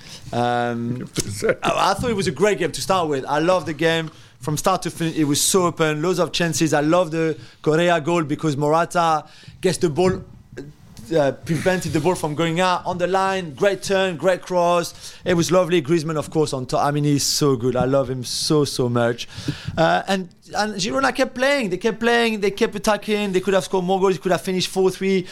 I thought it was a great game to start with. I love the game. From start to finish, it was so open, loads of chances. I love the Correa goal because Morata gets the ball, prevented the ball from going out on the line. Great turn, great cross. It was lovely. Griezmann, of course, on top. I mean, he's so good. I love him so much. And Girona kept playing. They kept playing. They kept attacking. They could have scored more goals. They could have finished 4-3,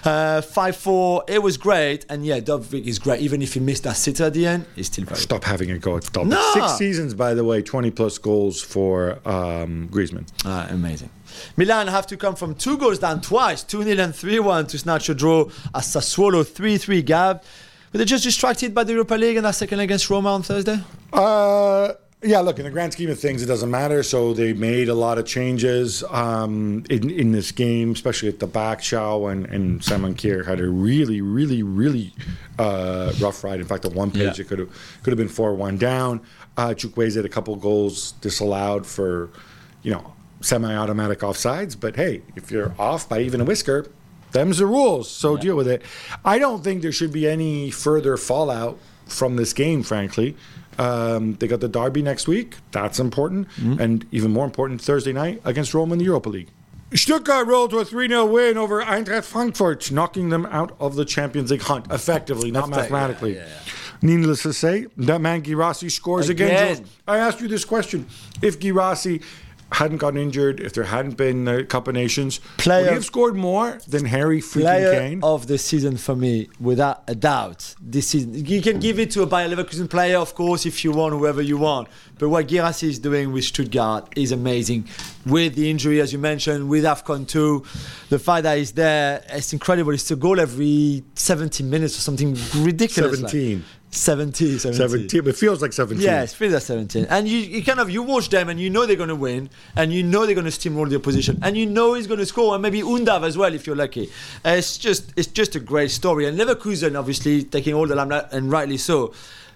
5-4. It was great. And Dovbyk is great. Even if he missed that sitter at the end, he's still very Stop having a go at Dovbyk. No. 6 seasons, by the way, 20-plus goals for Griezmann. Amazing. Milan have to come from 2 goals down twice, 2-0 and 3-1 to snatch a draw as Sassuolo 3-3. Gav, were they just distracted by the Europa League and that second against Roma on Thursday? Look, in the grand scheme of things, it doesn't matter. So they made a lot of changes in this game, especially at the back. Xiao and Simon Kjaer had a really, really, really rough ride. In fact, at one page, it could have been 4-1 down. Chukwueze had a couple goals disallowed for, semi-automatic offsides. But hey, if you're off by even a whisker, them's the rules. So deal with it. I don't think there should be any further fallout from this game, frankly. They got the derby next week. That's important. And even more important, Thursday night against Roma in the Europa League. Stuttgart rolled to a 3-0 win over Eintracht Frankfurt, knocking them out of the Champions League hunt, effectively, not mathematically. Needless to say, that man Guirassy scores again. I asked you this question. If Guirassy hadn't gotten injured, if there hadn't been the Cup of Nations, would he have scored more than Harry freaking Kane? Player of the season for me, without a doubt. This season, you can give it to a Bayer Leverkusen player, of course, if you want, whoever you want. But what Guirassy is doing with Stuttgart is amazing. With the injury, as you mentioned, with AFCON 2, the fact that he's there, it's incredible. It's a goal every 70 minutes or something ridiculous. 17. 17. It feels like 17. Yeah, it feels like 17. And you watch them and you know they're going to win and you know they're going to steamroll the opposition and you know he's going to score and maybe Undav as well if you're lucky. It's just a great story. And Leverkusen obviously taking all the limelight and rightly so.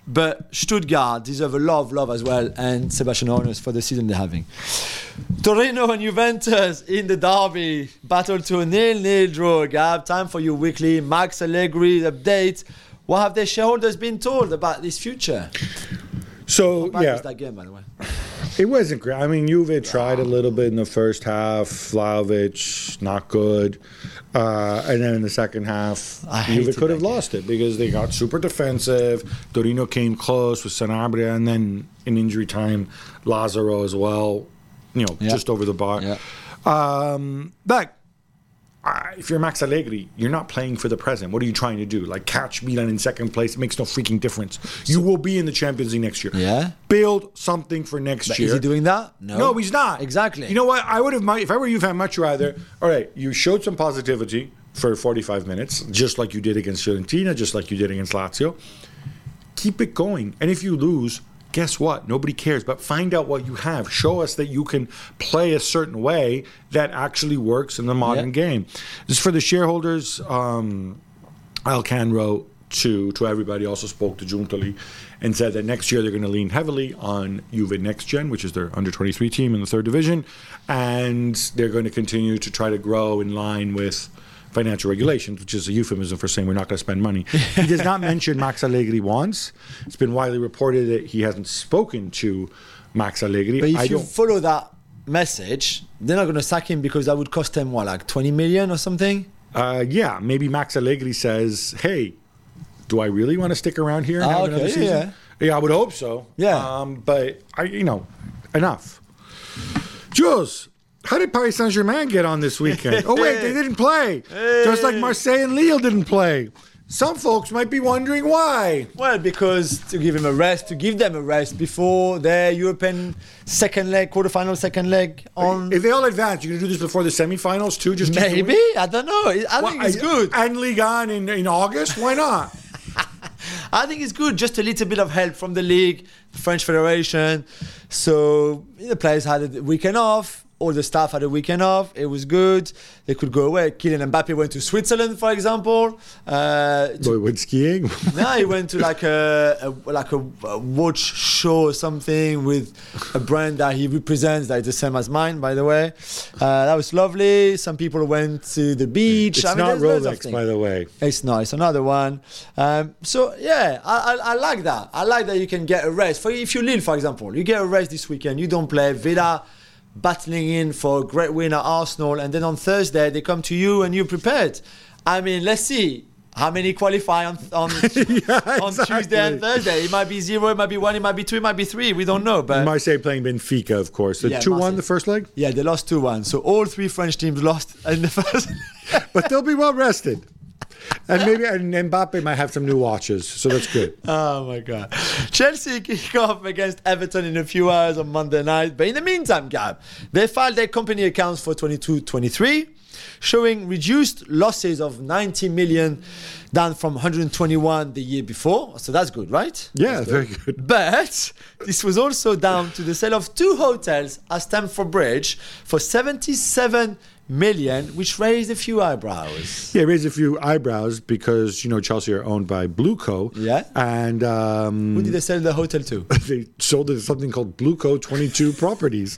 But Stuttgart deserve a lot of love as well, and Sebastian Hoeneß for the season they're having. Torino and Juventus in the derby. Battle to a 0-0 draw. Gab, time for your weekly Max Allegri update. What have their shareholders been told about this future? So, How bad was that game, by the way? It wasn't great. I mean, Juve tried a little bit in the first half. Vlahovic, not good. And then in the second half, Juve could have lost it because they got super defensive. Torino came close with Sanabria, and then in injury time, Lazaro as well, just over the bar. Yeah. But if you're Max Allegri, you're not playing for the present. What are you trying to do? Like catch Milan in second place? It makes no freaking difference. You will be in the Champions League next year. Yeah. Build something for next year. Is he doing that? No, he's not. Exactly. You know what? I would have, if I were you, I'd much rather, all right, you showed some positivity for 45 minutes, just like you did against Fiorentina, just like you did against Lazio. Keep it going. And if you lose, guess what? Nobody cares. But find out what you have. Show us that you can play a certain way that actually works in the modern game. This is for the shareholders. Alcan wrote to everybody, also spoke to Giuntoli, and said that next year they're going to lean heavily on Juve Next Gen, which is their under-23 team in the third division, and they're going to continue to try to grow in line with financial regulations, which is a euphemism for saying we're not going to spend money. He does not mention Max Allegri once. It's been widely reported that he hasn't spoken to Max Allegri. But if you follow that message, they're not going to sack him because that would cost them, what, like 20 million or something? Yeah, maybe Max Allegri says, hey, do I really want to stick around here and have another season? Yeah, I would hope so. Yeah. But, enough. Jules, how did Paris Saint-Germain get on this weekend? Oh, wait, they didn't play. Just like Marseille and Lille didn't play. Some folks might be wondering why. Well, because to give them a rest before their European quarterfinal second leg on. If they all advance, you're going to do this before the semifinals too? Just maybe? I don't know. I think it's good. And Ligue 1 in August? Why not? I think it's good. Just a little bit of help from the league, the French Federation. So the players had a weekend off. All the staff had a weekend off. It was good. They could go away. Kylian Mbappe went to Switzerland, for example. He went skiing? No, he went to like a watch show or something with a brand that he represents that is the same as mine, by the way. That was lovely. Some people went to the beach. It's not Rolex, by the way. It's not. It's another one. So, yeah, I like that. I like that you can get a rest. If you Lille, for example, you get a rest this weekend. You don't play. Villa battling in for a great win at Arsenal, and then on Thursday they come to you and you're prepared. I mean, let's see how many qualify on Tuesday and Thursday. It might be 0, it might be 1, it might be 2, it might be 3. We don't know. But Marseille playing Benfica, of course. 2-1 the first leg? Yeah, they lost 2-1. So all 3 French teams lost in the first. But they'll be well rested. And maybe Mbappe might have some new watches, so that's good. Oh my God. Chelsea kick off against Everton in a few hours on Monday night. But in the meantime, Gab, they filed their company accounts for 22-23, showing reduced losses of 90 million, down from 121 the year before. So that's good, right? Yeah, that's very good. But this was also down to the sale of 2 hotels at Stamford Bridge for 77 million, which raised a few eyebrows. Yeah, raised a few eyebrows because, Chelsea are owned by Blueco. Yeah. And who did they sell the hotel to? They sold it to something called Blueco 22 Properties.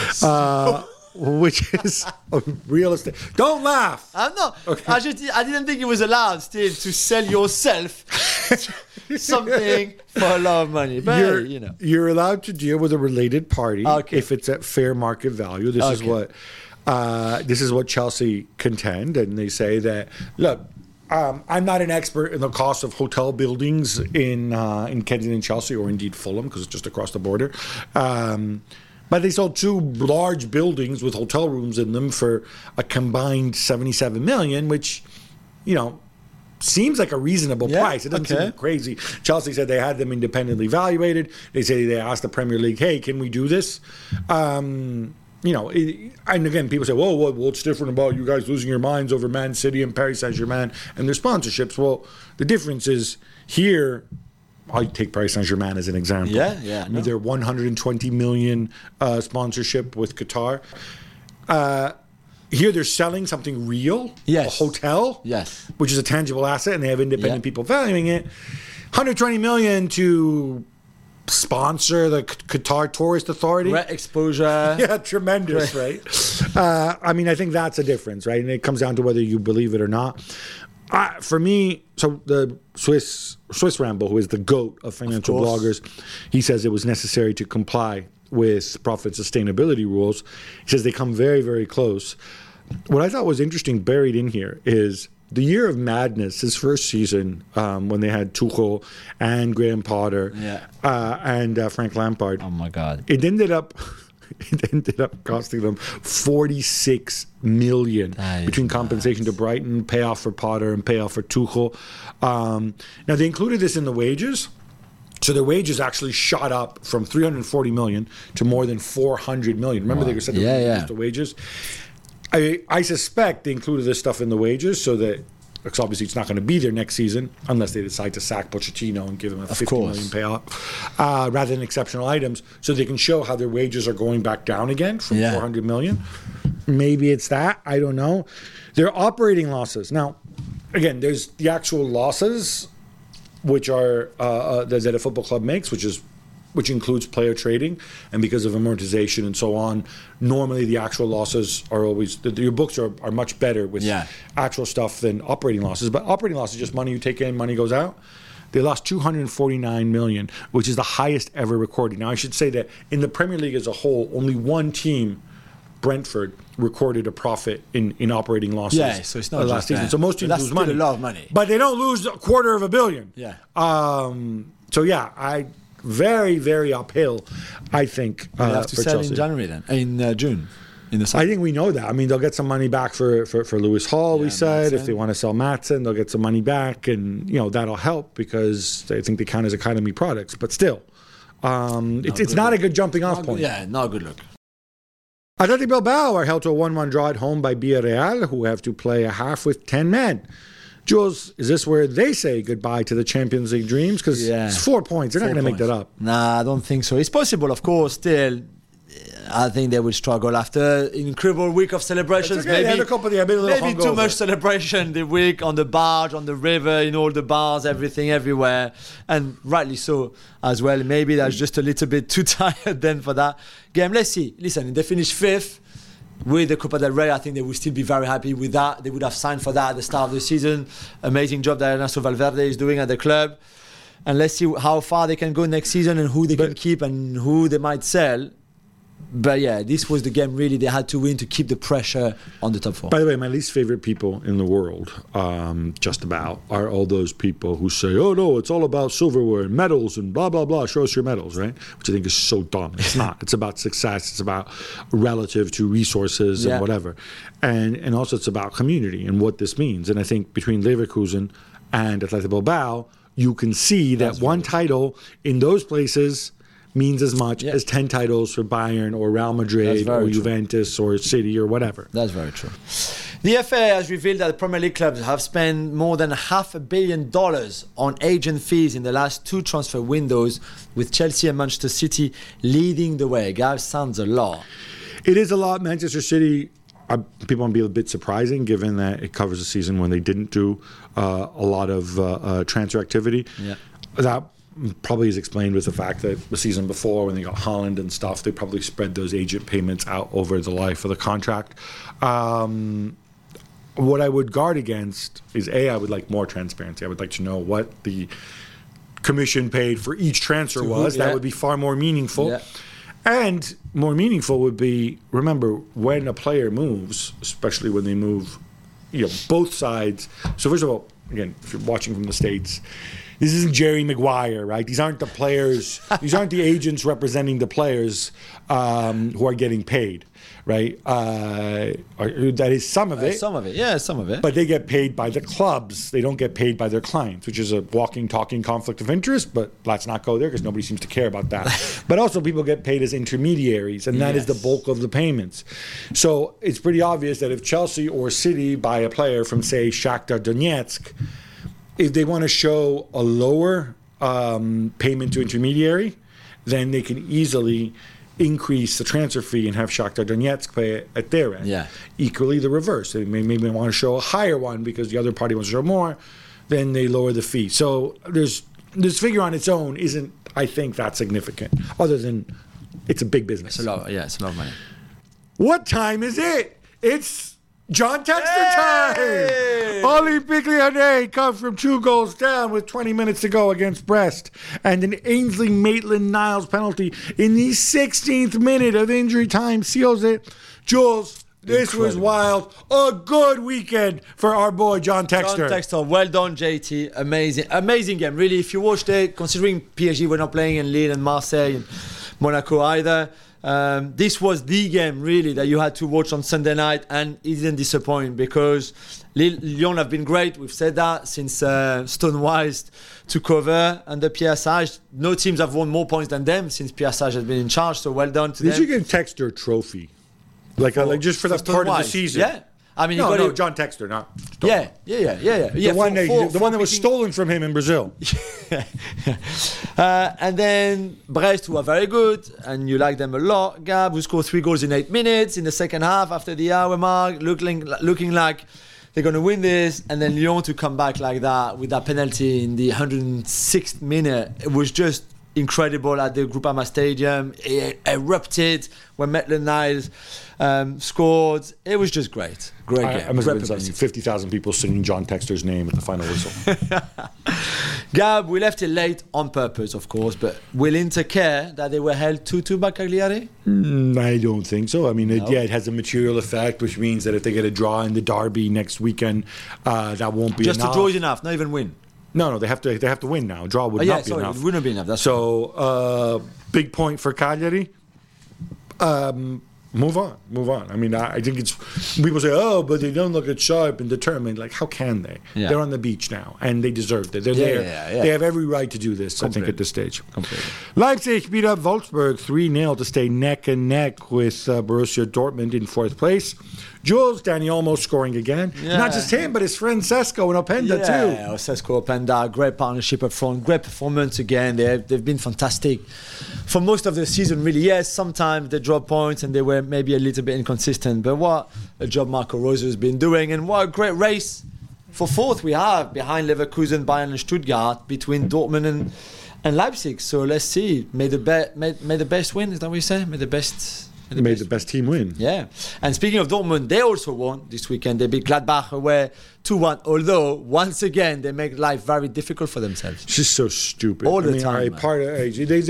Which is a real estate. Don't laugh. I'm not. Okay. I didn't think it was allowed still to sell yourself something for a lot of money. But you're allowed to deal with a related party if it's at fair market value. This is what Chelsea contend, and they say that, look, I'm not an expert in the cost of hotel buildings in Kensington, Chelsea, or indeed Fulham, because it's just across the border. But they sold 2 large buildings with hotel rooms in them for a combined 77 million, which, seems like a reasonable price. It doesn't seem crazy. Chelsea said they had them independently evaluated. They say they asked the Premier League, hey, can we do this? And again, people say, whoa, what's different about you guys losing your minds over Man City and Paris Saint-Germain and their sponsorships? Well, the difference is here, I take Paris Saint-Germain as an example. Yeah. Their 120 million sponsorship with Qatar. Here they're selling something real, a hotel, yes, which is a tangible asset, and they have independent people valuing it. 120 million to sponsor the Qatar Tourist Authority. Exposure. Yeah, tremendous, right? I mean, I think that's a difference, right? And it comes down to whether you believe it or not. For me, so the Swiss Rambo, who is the GOAT of financial bloggers, he says it was necessary to comply with profit sustainability rules. He says they come very, very close. What I thought was interesting buried in here is the year of madness, his first season, when they had Tuchel and Graham Potter and Frank Lampard. Oh, my God. It ended up costing them 46 million between compensation to Brighton, payoff for Potter, and payoff for Tuchel. Now, they included this in the wages. So their wages actually shot up from 340 million to more than 400 million. Remember they said they reduced the wages? I suspect they included this stuff in the wages so that, because obviously it's not going to be there next season unless they decide to sack Pochettino and give him a 50 million payoff, rather than exceptional items, so they can show how their wages are going back down again from 400 million. Maybe it's that. I don't know. Their operating losses. Now, again, there's the actual losses, which are that a football club makes, which includes player trading, and because of amortization and so on, normally the actual losses are always, your books are much better with actual stuff than operating losses. But operating losses is just money you take in, money goes out. They lost 249 million, which is the highest ever recorded. Now, I should say that in the Premier League as a whole, only one team, Brentford, recorded a profit in operating losses. Yeah, so it's not last season. So most teams lose money. A lot of money. But they don't lose $250 million. Yeah. So yeah, very, very uphill, I think. They have to for sell Chelsea. in January then, in June. In the summer. I think we know that. I mean, they'll get some money back for Lewis Hall, we said. If they want to sell Maatsen, they'll get some money back. And, that'll help because I think they count as academy products. But still, it's not a good jumping off point. Yeah, not a good look. Athletic Bilbao are held to a 1-1 draw at home by Villarreal, who have to play a half with 10 men. Jules, is this where they say goodbye to the Champions League dreams? Because it's 4 points. They're not going to make that up. Nah, I don't think so. It's possible, of course, still. I think they will struggle after an incredible week of celebrations. Okay. Maybe too much celebration the week on the barge, on the river, in all the bars, everything, everywhere. And rightly so as well. Maybe that's just a little bit too tired then for that game. Let's see. Listen, they finished 5th. With the Copa del Rey, I think they would still be very happy with that. They would have signed for that at the start of the season. Amazing job that Ernesto Valverde is doing at the club. And let's see how far they can go next season and who they can keep and who they might sell. But yeah, this was the game really they had to win to keep the pressure on the top 4. By the way, my least favorite people in the world, just about, are all those people who say, oh no, it's all about silverware and medals and blah, blah, blah, show us your medals, right? Which I think is so dumb. It's not. It's about success. It's about relative to resources and whatever. And also it's about community and what this means. And I think between Leverkusen and Athletic Bilbao, you can see that one title in those places means as much as 10 titles for Bayern or Real Madrid or Juventus or City or whatever. That's very true. The FA has revealed that the Premier League clubs have spent more than $500 million on agent fees in the last 2 transfer windows, with Chelsea and Manchester City leading the way. Guys, sounds a lot. It is a lot. Manchester City, people want to be a bit surprising given that it covers a season when they didn't do a lot of transfer activity. Yeah. That probably is explained with the fact that the season before, when they got Haaland and stuff, they probably spread those agent payments out over the life of the contract. What I would guard against is, I would like more transparency. I would like to know what the commission paid for each transfer was. That would be far more meaningful. Yeah. And more meaningful would be, remember, when a player moves, especially when they move, both sides. So first of all, again, if you're watching from the States, this isn't Jerry Maguire, right? These aren't the players. These aren't the agents representing the players who are getting paid, right? That is some of it. Some of it. But they get paid by the clubs. They don't get paid by their clients, which is a walking, talking conflict of interest. But let's not go there because nobody seems to care about that. But also people get paid as intermediaries, and that is the bulk of the payments. So it's pretty obvious that if Chelsea or City buy a player from, say, Shakhtar Donetsk, if they want to show a lower payment to intermediary, then they can easily increase the transfer fee and have Shakhtar Donetsk pay it at their end. Yeah. Equally the reverse. They maybe want to show a higher one because the other party wants to show more, then they lower the fee. So there's this figure on its own isn't, I think, that significant. Other than it's a big business. It's a lot of money. What time is it? It's John Textor time! Olympique Lyonnais comes from 2 goals down with 20 minutes to go against Brest. And an Ainsley Maitland-Niles penalty in the 16th minute of injury time seals it. Jules, this was wild. A good weekend for our boy John Textor. John Textor, well done, JT. Amazing game. Really, if you watched it, considering PSG were not playing in Lille and Marseille and Monaco either, this was the game really that you had to watch on Sunday night, and it didn't disappoint because Lyon have been great. We've said that since Stonewise took over under Pierre Sage. No teams have won more points than them since Pierre Sage has been in charge. So well done to them. Did you get Textor a trophy? Like just for that part of the season? Yeah. I mean, John Textor, not Stone. Yeah. The one that was stolen from him in Brazil. And then Brest, who are very good, and you like them a lot. Gab, who scored 3 goals in 8 minutes in the second half after the hour mark, looking like they're going to win this. And then Lyon to come back like that with that penalty in the 106th minute. It was just incredible at the Groupama Stadium. It erupted when Maitland-Niles scored. It was just great. Great game. I must have been 50,000 people singing John Textor's name at the final whistle. Gab, we left it late on purpose, of course, but will Inter care that they were held 2-2 by Cagliari? I don't think so. I mean, it has a material effect, which means that if they get a draw in the derby next weekend, that won't be just enough. Just to draw is enough, not even win. No, they have to win now. Draw would not be enough. It wouldn't be enough. That's so big point for Cagliari. Move on. I mean, I think it's people say, oh, but they don't look at sharp and determined. Like, how can they? Yeah. They're on the beach now, and they deserved it. They're there. Yeah. They have every right to do this. Completely. I think at this stage. Completely. Leipzig beat up Wolfsburg 3-0 to stay neck and neck with Borussia Dortmund in 4th place. Jules, Danny Olmo scoring again. Yeah. Not just him, but his friend Sesko and Openda too. Yeah, Sesko, Openda, great partnership up front, great performance again. They've been fantastic for most of the season, really. Yes, sometimes they drop points and they were maybe a little bit inconsistent, but what a job Marco Rose has been doing, and what a great race for 4th we have behind Leverkusen, Bayern and Stuttgart, between Dortmund and Leipzig. So let's see. May the best win, is that what you say? May the best team win. Yeah. And speaking of Dortmund, they also won this weekend. They beat Gladbach away 2-1. Although, once again, they make life very difficult for themselves. It's just so stupid. All the time. They're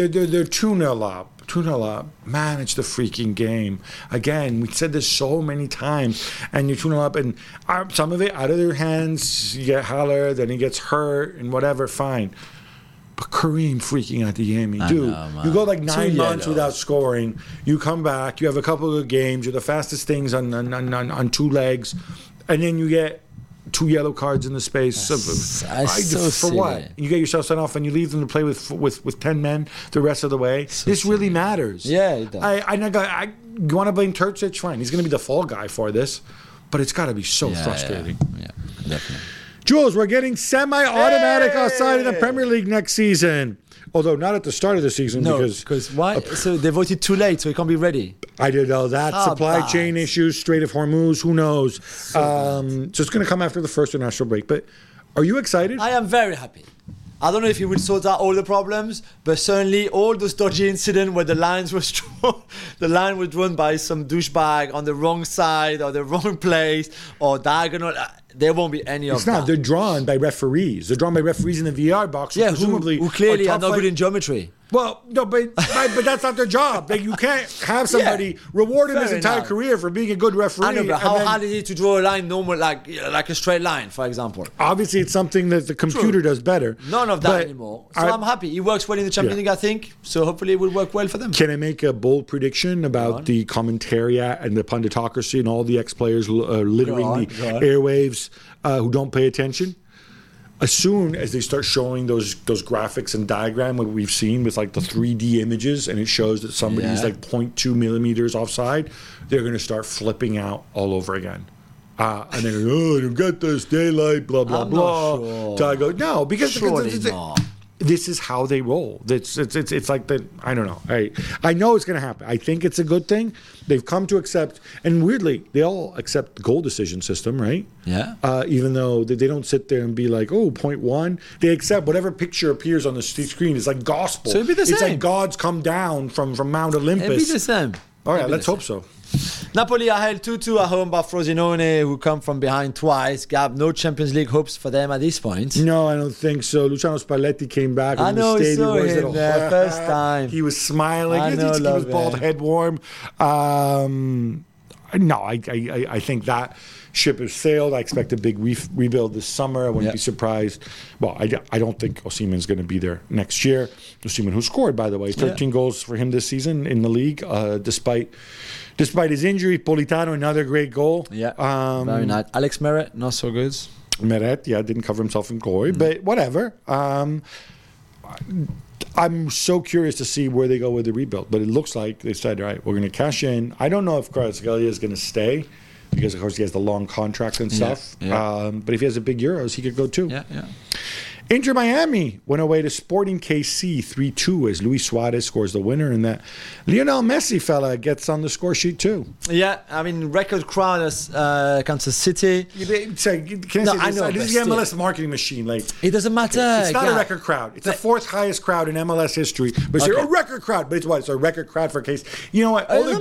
2-0 up. 2-0 up. Manage the freaking game. Again, we said this so many times. And you're 2-0 up, and some of it out of their hands. You get Haller, then he gets hurt, and whatever, fine. But Kareem freaking out the Yemi. Dude, you go like 9 months without scoring. You come back. You have a couple of games. You're the fastest things on 2 legs. And then you get 2 yellow cards in the space. For what? You get yourself sent off and you leave them to play with 10 men the rest of the way. This really matters. Yeah, it does. You want to blame Terzic? Fine. He's going to be the fall guy for this. But it's got to be so frustrating. Yeah, definitely. Jules, we're getting semi-automatic outside in the Premier League next season. Although not at the start of the season. No, because why? So they voted too late, so it can't be ready. I didn't know that. Supply chain issues, Strait of Hormuz, who knows? So it's going to come after the first international break. But are you excited? I am very happy. I don't know if he will sort out all the problems, but certainly all those dodgy incidents where the line was drawn by some douchebag on the wrong side or the wrong place or diagonal. There won't be any of that. It's not. They're drawn by referees. They're drawn by referees in the VR box. Yeah, who clearly are not good in geometry. Well, no, but that's not their job. You can't have somebody reward him his entire career for being a good referee. I know, but how hard is it to draw a line normal, like a straight line, for example? Obviously, it's something that the computer does better. None of that anymore. So I'm happy. It works well in the Champions League, I think. So hopefully it will work well for them. Can I make a bold prediction about the commentariat and the punditocracy and all the ex-players littering the airwaves who don't pay attention? As soon as they start showing those graphics and diagram, what we've seen with like the 3D images, and it shows that somebody's like 0.2 millimeters offside, they're going to start flipping out all over again. And then, you get this daylight, blah, blah, blah. Sure. So I go, no, because surely not. this is how they roll. It's like the, I don't know. I know it's going to happen. I think it's a good thing. They've come to accept, and weirdly, they all accept the goal decision system, right? Yeah. Even though they don't sit there and be like, 0.1. They accept whatever picture appears on the screen is like gospel. So it'd be the same. It's like God's come down from Mount Olympus. It'd be the same. All right, let's hope so. Napoli are held 2-2 at home by Frosinone, who come from behind twice. Gab, no Champions League hopes for them at this point. No, I don't think so. Luciano Spalletti came back. I know, he saw him there, first time. He was smiling. I know, he was bald head warm. No, I think that ship has sailed. I expect a big rebuild this summer. I wouldn't be surprised. Well, I don't think Osimhen's going to be there next year. Osimhen, who scored, by the way, 13 goals for him this season in the league, despite his injury. Politano, another great goal. Yeah, very nice. Alex Meret, not so good. Meret, didn't cover himself in glory, but whatever. I'm so curious to see where they go with the rebuild, but it looks like they said, all right, we're going to cash in. I don't know if Kvaratskhelia is going to stay because, of course, he has the long contract and stuff. Yeah. But if he has a big Euros, he could go too. Yeah. Inter Miami went away to Sporting KC 3-2 as Luis Suarez scores the winner, and that Lionel Messi fella gets on the score sheet too. Yeah, I mean, record crowd as Kansas City. Can I say this? I know, this is the MLS marketing machine. Like, it doesn't matter. It's not a record crowd. It's the fourth highest crowd in MLS history. But it's a record crowd. But it's what? It's a record crowd for KC. You know what? All they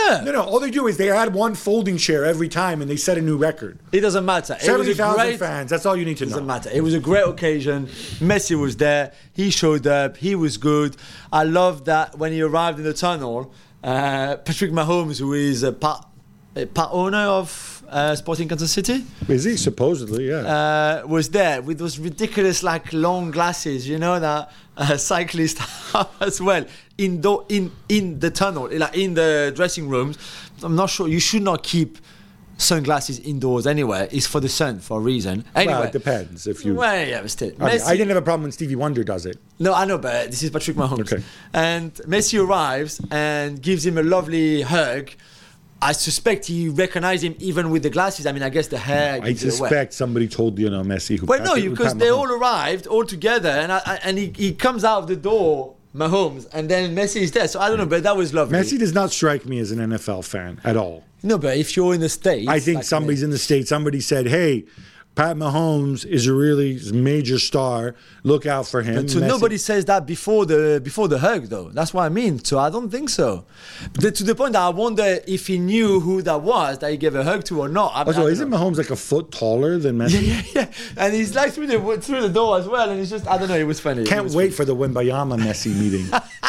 do is they add one folding chair every time and they set a new record. It doesn't matter. 70,000 fans. That's all you need to know. It doesn't matter. It was a great occasion. Messi was there. He showed up. He was good. I love that when he arrived in the tunnel, Patrick Mahomes, who is a part owner of Sporting Kansas City, is he supposedly? Yeah, was there with those ridiculous long glasses, that cyclists have as well in the tunnel, like in the dressing rooms. I'm not sure. You should not keep sunglasses indoors anyway. It's for the sun for a reason. Anyway, well, it depends if you. Well, yeah, but still. I didn't have a problem when Stevie Wonder does it. No, I know, but this is Patrick Mahomes. Okay. And Messi arrives and gives him a lovely hug. I suspect he recognized him even with the glasses. I mean, I guess the hair. I suspect somebody told Messi. Because they all arrived all together, and he comes out of the door, Mahomes, and then Messi is there. So I don't know, but that was lovely. Messi does not strike me as an NFL fan at all. No, but if you're in the States... I think somebody's in the States. Somebody said, hey, Pat Mahomes is a really major star. Look out for him. But nobody says that before the hug, though. That's what I mean. So I don't think so. To the point that I wonder if he knew who that was that he gave a hug to or not. Isn't Mahomes like a foot taller than Messi? Yeah. And he's like through the door as well. And it's just, I don't know, it was funny. Can't wait for the Wembayama Messi meeting.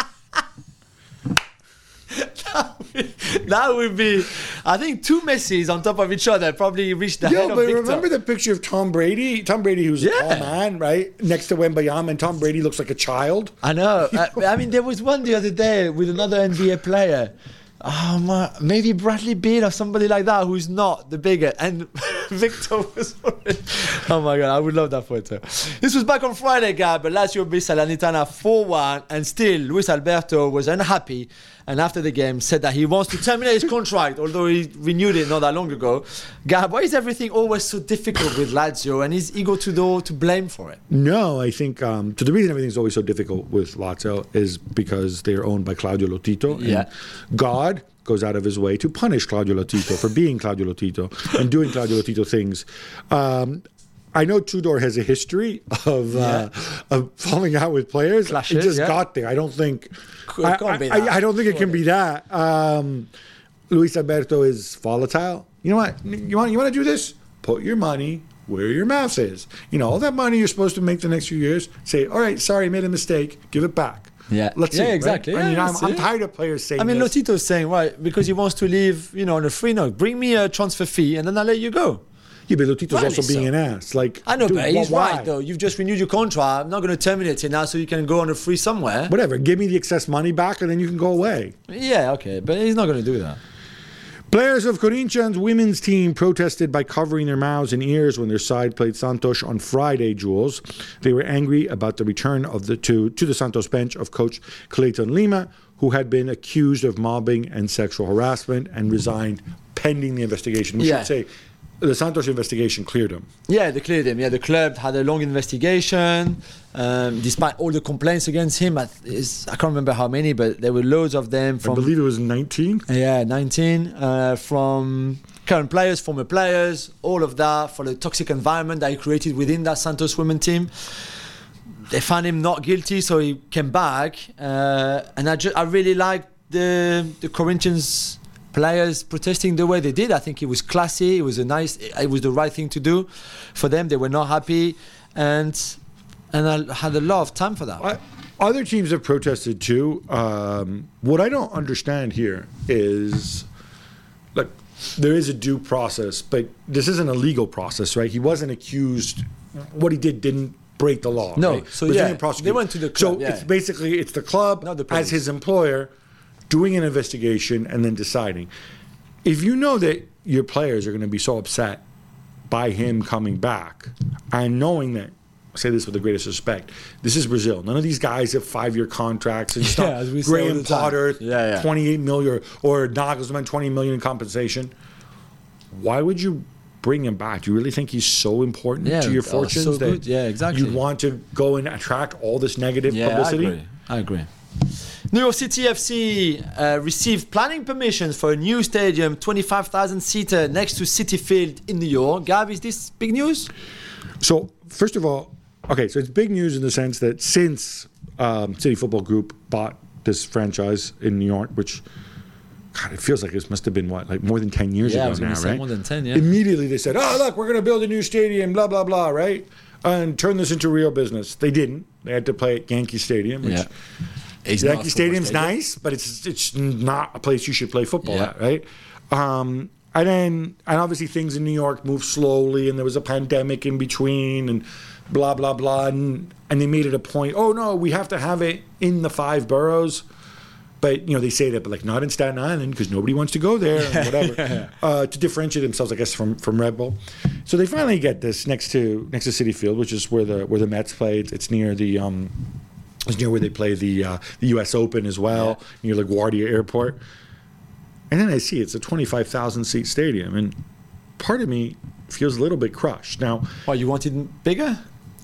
That would be, I think, two Messis on top of each other probably reached the head of Victor. Remember the picture of Tom Brady? Tom Brady, who's a tall man, right? Next to Wembayama, and Tom Brady looks like a child. I know. I mean, there was one the other day with another NBA player. Maybe Bradley Beal or somebody like that who's not the bigger. And Victor was oh my God, I would love that photo. This was back on Friday, Gab, but Lazio beat Salernitana 4-1, and still Luis Alberto was unhappy, and after the game said that he wants to terminate his contract, although he renewed it not that long ago. Gab, why is everything always so difficult with Lazio, and is Igor Tudor to blame for it? No, I think the reason everything's always so difficult with Lazio is because they're owned by Claudio Lotito. And God goes out of his way to punish Claudio Lotito for being Claudio Lotito and doing Claudio Lotito things. I know Tudor has a history of falling out with players. Clashes, he just got there. I don't think I don't think it can be that. Luis Alberto is volatile. You know what? You want to do this? Put your money where your mouth is. All that money you're supposed to make the next few years. Say, all right, sorry, made a mistake. Give it back. Yeah, let's see. Exactly. Right? I'm tired of players saying. Lotito's saying, right, because he wants to leave, on a free note. Bring me a transfer fee, and then I'll let you go. Yeah, but Lotito's also being an ass. I know, but he's right though. You've just renewed your contract. I'm not going to terminate it now, so you can go on a free somewhere. Whatever. Give me the excess money back, and then you can go away. Yeah, okay, but he's not going to do that. Players of Corinthians women's team protested by covering their mouths and ears when their side played Santos on Friday, Jules. They were angry about the return of to the Santos bench of coach Clayton Lima, who had been accused of mobbing and sexual harassment and resigned pending the investigation. We should say the Santos investigation cleared him. Yeah, they cleared him. Yeah, the club had a long investigation. Despite all the complaints against him, I can't remember how many, but there were loads of them. I believe it was 19. Yeah, 19 from current players, former players, all of that, for the toxic environment that he created within that Santos women team. They found him not guilty, so he came back. And I really liked the Corinthians players protesting the way they did. I think it was classy. It was the right thing to do for them. They were not happy, and I had a lot of time for that. Other teams have protested too. What I don't understand here is, look, there is a due process, but this isn't a legal process, right? He wasn't accused. What he didn't break the law. No, right? so they went to the club. So it's the club as his employer doing an investigation and then deciding. If you know that your players are going to be so upset by him coming back, and knowing that, I say this with the greatest respect, this is Brazil. None of these guys have 5-year contracts and stuff. Graham Potter, 28 million, or Nagelsmann, 20 million in compensation. Why would you bring him back? Do you really think he's so important to your fortunes so that exactly. you'd want to go and attract all this negative publicity? I agree. New York City FC received planning permissions for a new stadium, 25,000-seater next to Citi Field in New York. Gab, is this big news? So, first of all, so it's big news in the sense that since City Football Group bought this franchise in New York, which, God, it feels like it must have been, more than 10 years ago now, right? More than 10, yeah. Immediately they said, look, we're going to build a new stadium, blah, blah, blah, right? And turn this into real business. They didn't. They had to play at Yankee Stadium, which... Yankee Stadium's nice, but it's not a place you should play football at, right? And obviously things in New York moved slowly, and there was a pandemic in between, and blah blah blah, and they made it a point. Oh no, we have to have it in the 5 boroughs, but they say that, but not in Staten Island because nobody wants to go there, and whatever, to differentiate themselves, I guess, from Red Bull. So they finally get this next to Citi Field, which is where the Mets play. It's near the. It's near where they play the U.S. Open as well, near LaGuardia Airport. And then I see it's a 25,000-seat stadium, and part of me feels a little bit crushed. Now, why, you wanted bigger?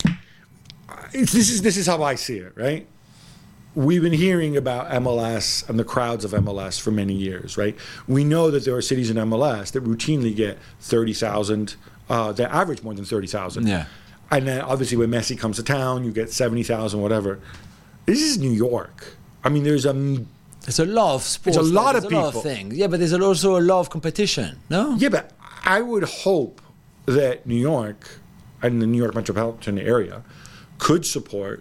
This is how I see it, right? We've been hearing about MLS and the crowds of MLS for many years, right? We know that there are cities in MLS that routinely get 30,000. They average more than 30,000. Yeah. And then obviously when Messi comes to town, you get 70,000, whatever. This is New York. I mean, there's a lot of sports. There's a lot of people. A lot of things. Yeah, but there's also a lot of competition, no? Yeah, but I would hope that New York and the New York metropolitan area could support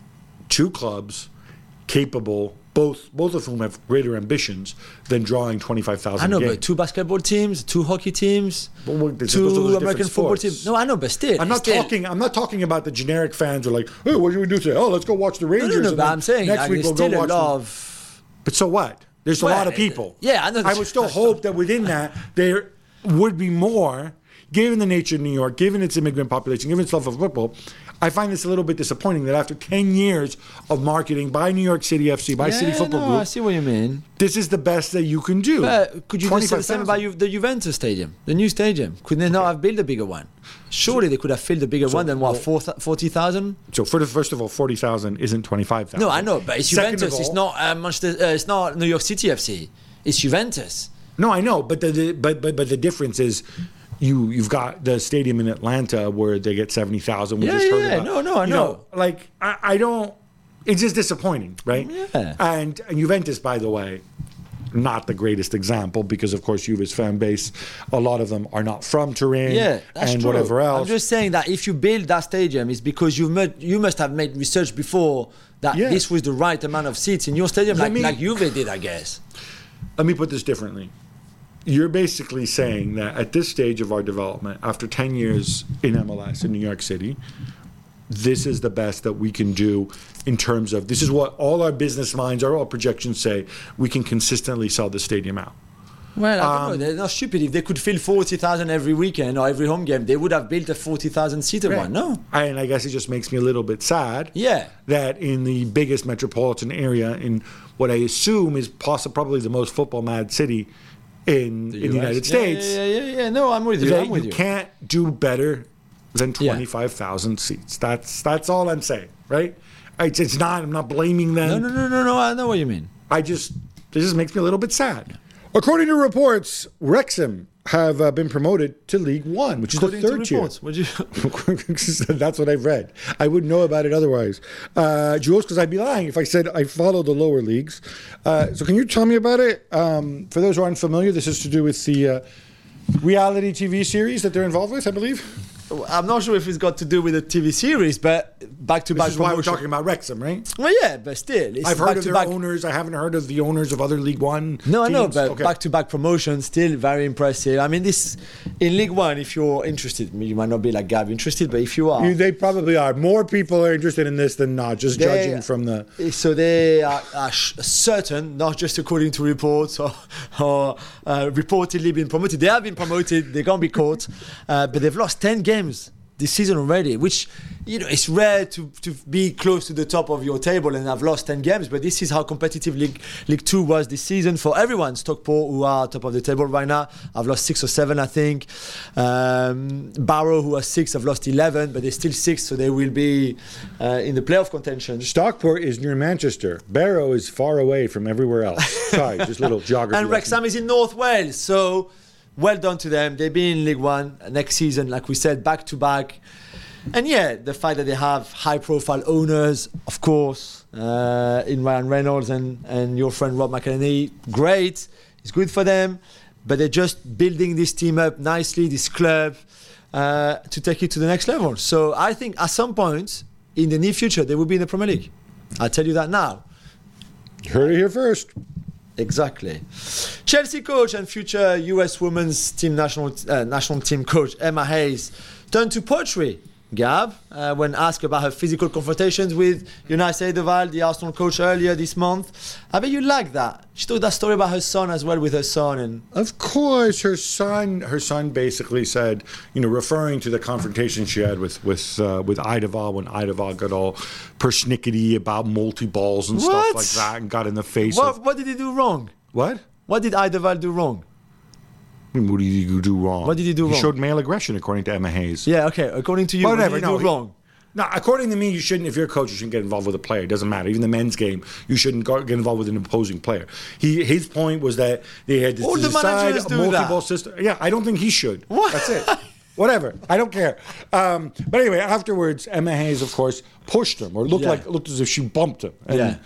2 clubs capable, both of whom have greater ambitions than drawing 25,000 I know, games. but 2 basketball teams, 2 hockey teams, 2 American football teams. No, I know, but still. I'm not talking about the generic fans who are like, hey, what do we do today? Oh, let's go watch the Rangers. No, but I'm saying next week we'll go watch them. But so what? There's a lot of people. Yeah, I know. I would still hope that within that there would be more, given the nature of New York, given its immigrant population, given its love of football. I find this a little bit disappointing that after 10 years of marketing by New York City FC, by City Football Group, I see what you mean. This is the best that you can do. But could you say the same about the Juventus stadium, the new stadium? Could they not have built a bigger one? Surely they could have filled a bigger one than 40,000. So first of all, 40,000 isn't 25,000. No, I know, but it's Juventus. It's not it's not New York City FC. It's Juventus. No, I know, but the difference is. You've got the stadium in Atlanta where they get 70,000. No, I know. I don't. It's just disappointing, right? Yeah. And Juventus, by the way, not the greatest example because, of course, Juve's fan base, a lot of them are not from Turin. Yeah, that's and true. Whatever else. I'm just saying that if you build that stadium, it's because you must have made research before that this was the right amount of seats in your stadium, like Juve did, I guess. Let me put this differently. You're basically saying that at this stage of our development, after 10 years in MLS in New York City, this is the best that we can do in terms of, this is what all our business minds, all our projections say, we can consistently sell the stadium out. Well, I don't know. They're not stupid. If they could fill 40,000 every weekend or every home game, they would have built a 40,000-seater one, no? And I guess it just makes me a little bit sad that in the biggest metropolitan area, in what I assume is probably the most football-mad city in the United States. Yeah. No, I'm with you. You can't do better than 25,000 seats. That's all I'm saying, right? It's not. I'm not blaming them. No. I know what you mean. This just makes me a little bit sad. According to reports, Wrexham have been promoted to League One, which is the third tier. That's what I've read. I wouldn't know about it otherwise. Jules, because I'd be lying if I said I follow the lower leagues. So can you tell me about it? For those who aren't familiar, this is to do with the reality TV series that they're involved with, I believe. I'm not sure if it's got to do with the TV series, but back-to-back This is why we're talking about Wrexham, right? Well, yeah, but still. I've heard of their owners. I haven't heard of the owners of other League One No, teams. I know, but back-to-back promotion, still very impressive. I mean, this in League One, if you're interested, you might not be like Gav interested, but if you are... They probably are. More people are interested in this than not, just judging from the... So they are certain, not just according to reports or reportedly been promoted. They have been promoted. They can't be caught. But they've lost 10 games this season already, which, it's rare to be close to the top of your table and have lost 10 games, but this is how competitive League 2 was this season for everyone. Stockport, who are top of the table right now, have lost 6 or 7, I think. Barrow, who are 6, have lost 11, but they're still 6, so they will be in the playoff contention. Stockport is near Manchester. Barrow is far away from everywhere else. Sorry, just a little geography. And Wrexham is in North Wales, so... Well done to them. They'll be in League One next season, like we said, back-to-back. And the fact that they have high-profile owners, of course, in Ryan Reynolds and your friend Rob McElhenney, great. It's good for them. But they're just building this team up nicely, this club, to take it to the next level. So I think at some point in the near future, they will be in the Premier League. I'll tell you that now. Heard it here first. Exactly. Chelsea coach and future US women's team national team coach Emma Hayes turned to poetry, Gab, when asked about her physical confrontations with Jonas Eidevall, the Arsenal coach, earlier this month. I bet you like that. She told that story about her son as well, with her son. And of course, her son basically said, referring to the confrontation she had with Eidevall, when Eidevall got all persnickety about multi-balls and stuff like that, and got in the face What did he do wrong? What? What did Eidevall do wrong? What did he do wrong? What did he do wrong? He showed male aggression, according to Emma Hayes. Yeah, okay. According to you, what did he do wrong? No, according to me, you shouldn't. If you're a coach, you shouldn't get involved with a player. It doesn't matter. Even the men's game, you shouldn't get involved with an opposing player. His point was that they had to decide a multiple system. Yeah, I don't think he should. What? That's it. Whatever. I don't care. But anyway, afterwards, Emma Hayes, of course, pushed him, or looked as if she bumped him.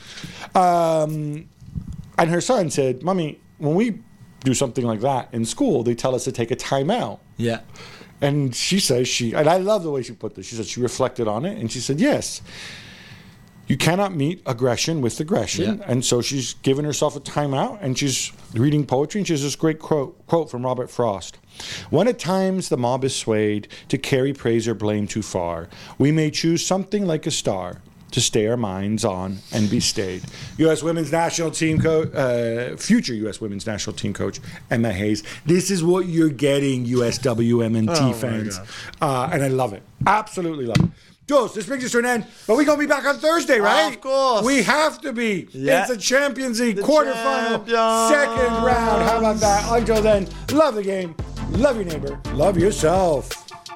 And her son said, "Mommy, when we do something like that in school, they tell us to take a timeout." Yeah. And she says and I love the way she put this. She said she reflected on it, and she said, yes, you cannot meet aggression with aggression. Yeah. And so she's given herself a timeout, and she's reading poetry, and she has this great quote from Robert Frost. When at times the mob is swayed to carry praise or blame too far, we may choose something like a star to stay our minds on and be stayed. U.S. Women's National Team coach, future U.S. Women's National Team coach Emma Hayes. This is what you're getting, USWMNT fans, and I love it. Absolutely love it. Jules, this brings us to an end, but we're going to be back on Thursday, right? Of course. We have to be. Yeah. It's a Champions League quarterfinal, second round. How about that? Until then, love the game, love your neighbor, love yourself.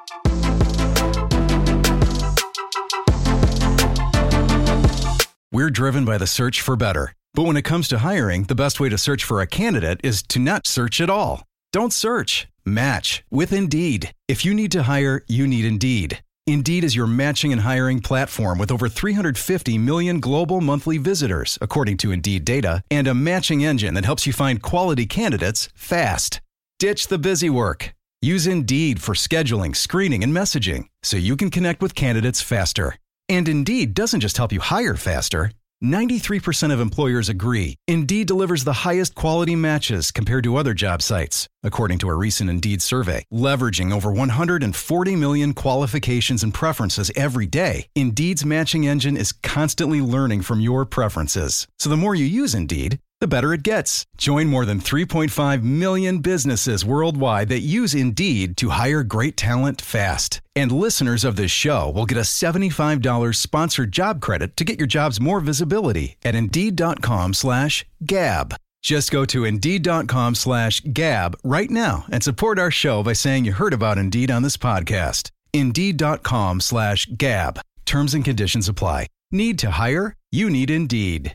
We're driven by the search for better. But when it comes to hiring, the best way to search for a candidate is to not search at all. Don't search. Match with Indeed. If you need to hire, you need Indeed. Indeed is your matching and hiring platform with over 350 million global monthly visitors, according to Indeed data, and a matching engine that helps you find quality candidates fast. Ditch the busy work. Use Indeed for scheduling, screening, and messaging so you can connect with candidates faster. And Indeed doesn't just help you hire faster. 93% of employers agree Indeed delivers the highest quality matches compared to other job sites, according to a recent Indeed survey. Leveraging over 140 million qualifications and preferences every day, Indeed's matching engine is constantly learning from your preferences. So the more you use Indeed, the better it gets. Join more than 3.5 million businesses worldwide that use Indeed to hire great talent fast. And listeners of this show will get a $75 sponsored job credit to get your jobs more visibility at Indeed.com/gab. Just go to Indeed.com/Gab right now and support our show by saying you heard about Indeed on this podcast. Indeed.com/Gab. Terms and conditions apply. Need to hire? You need Indeed.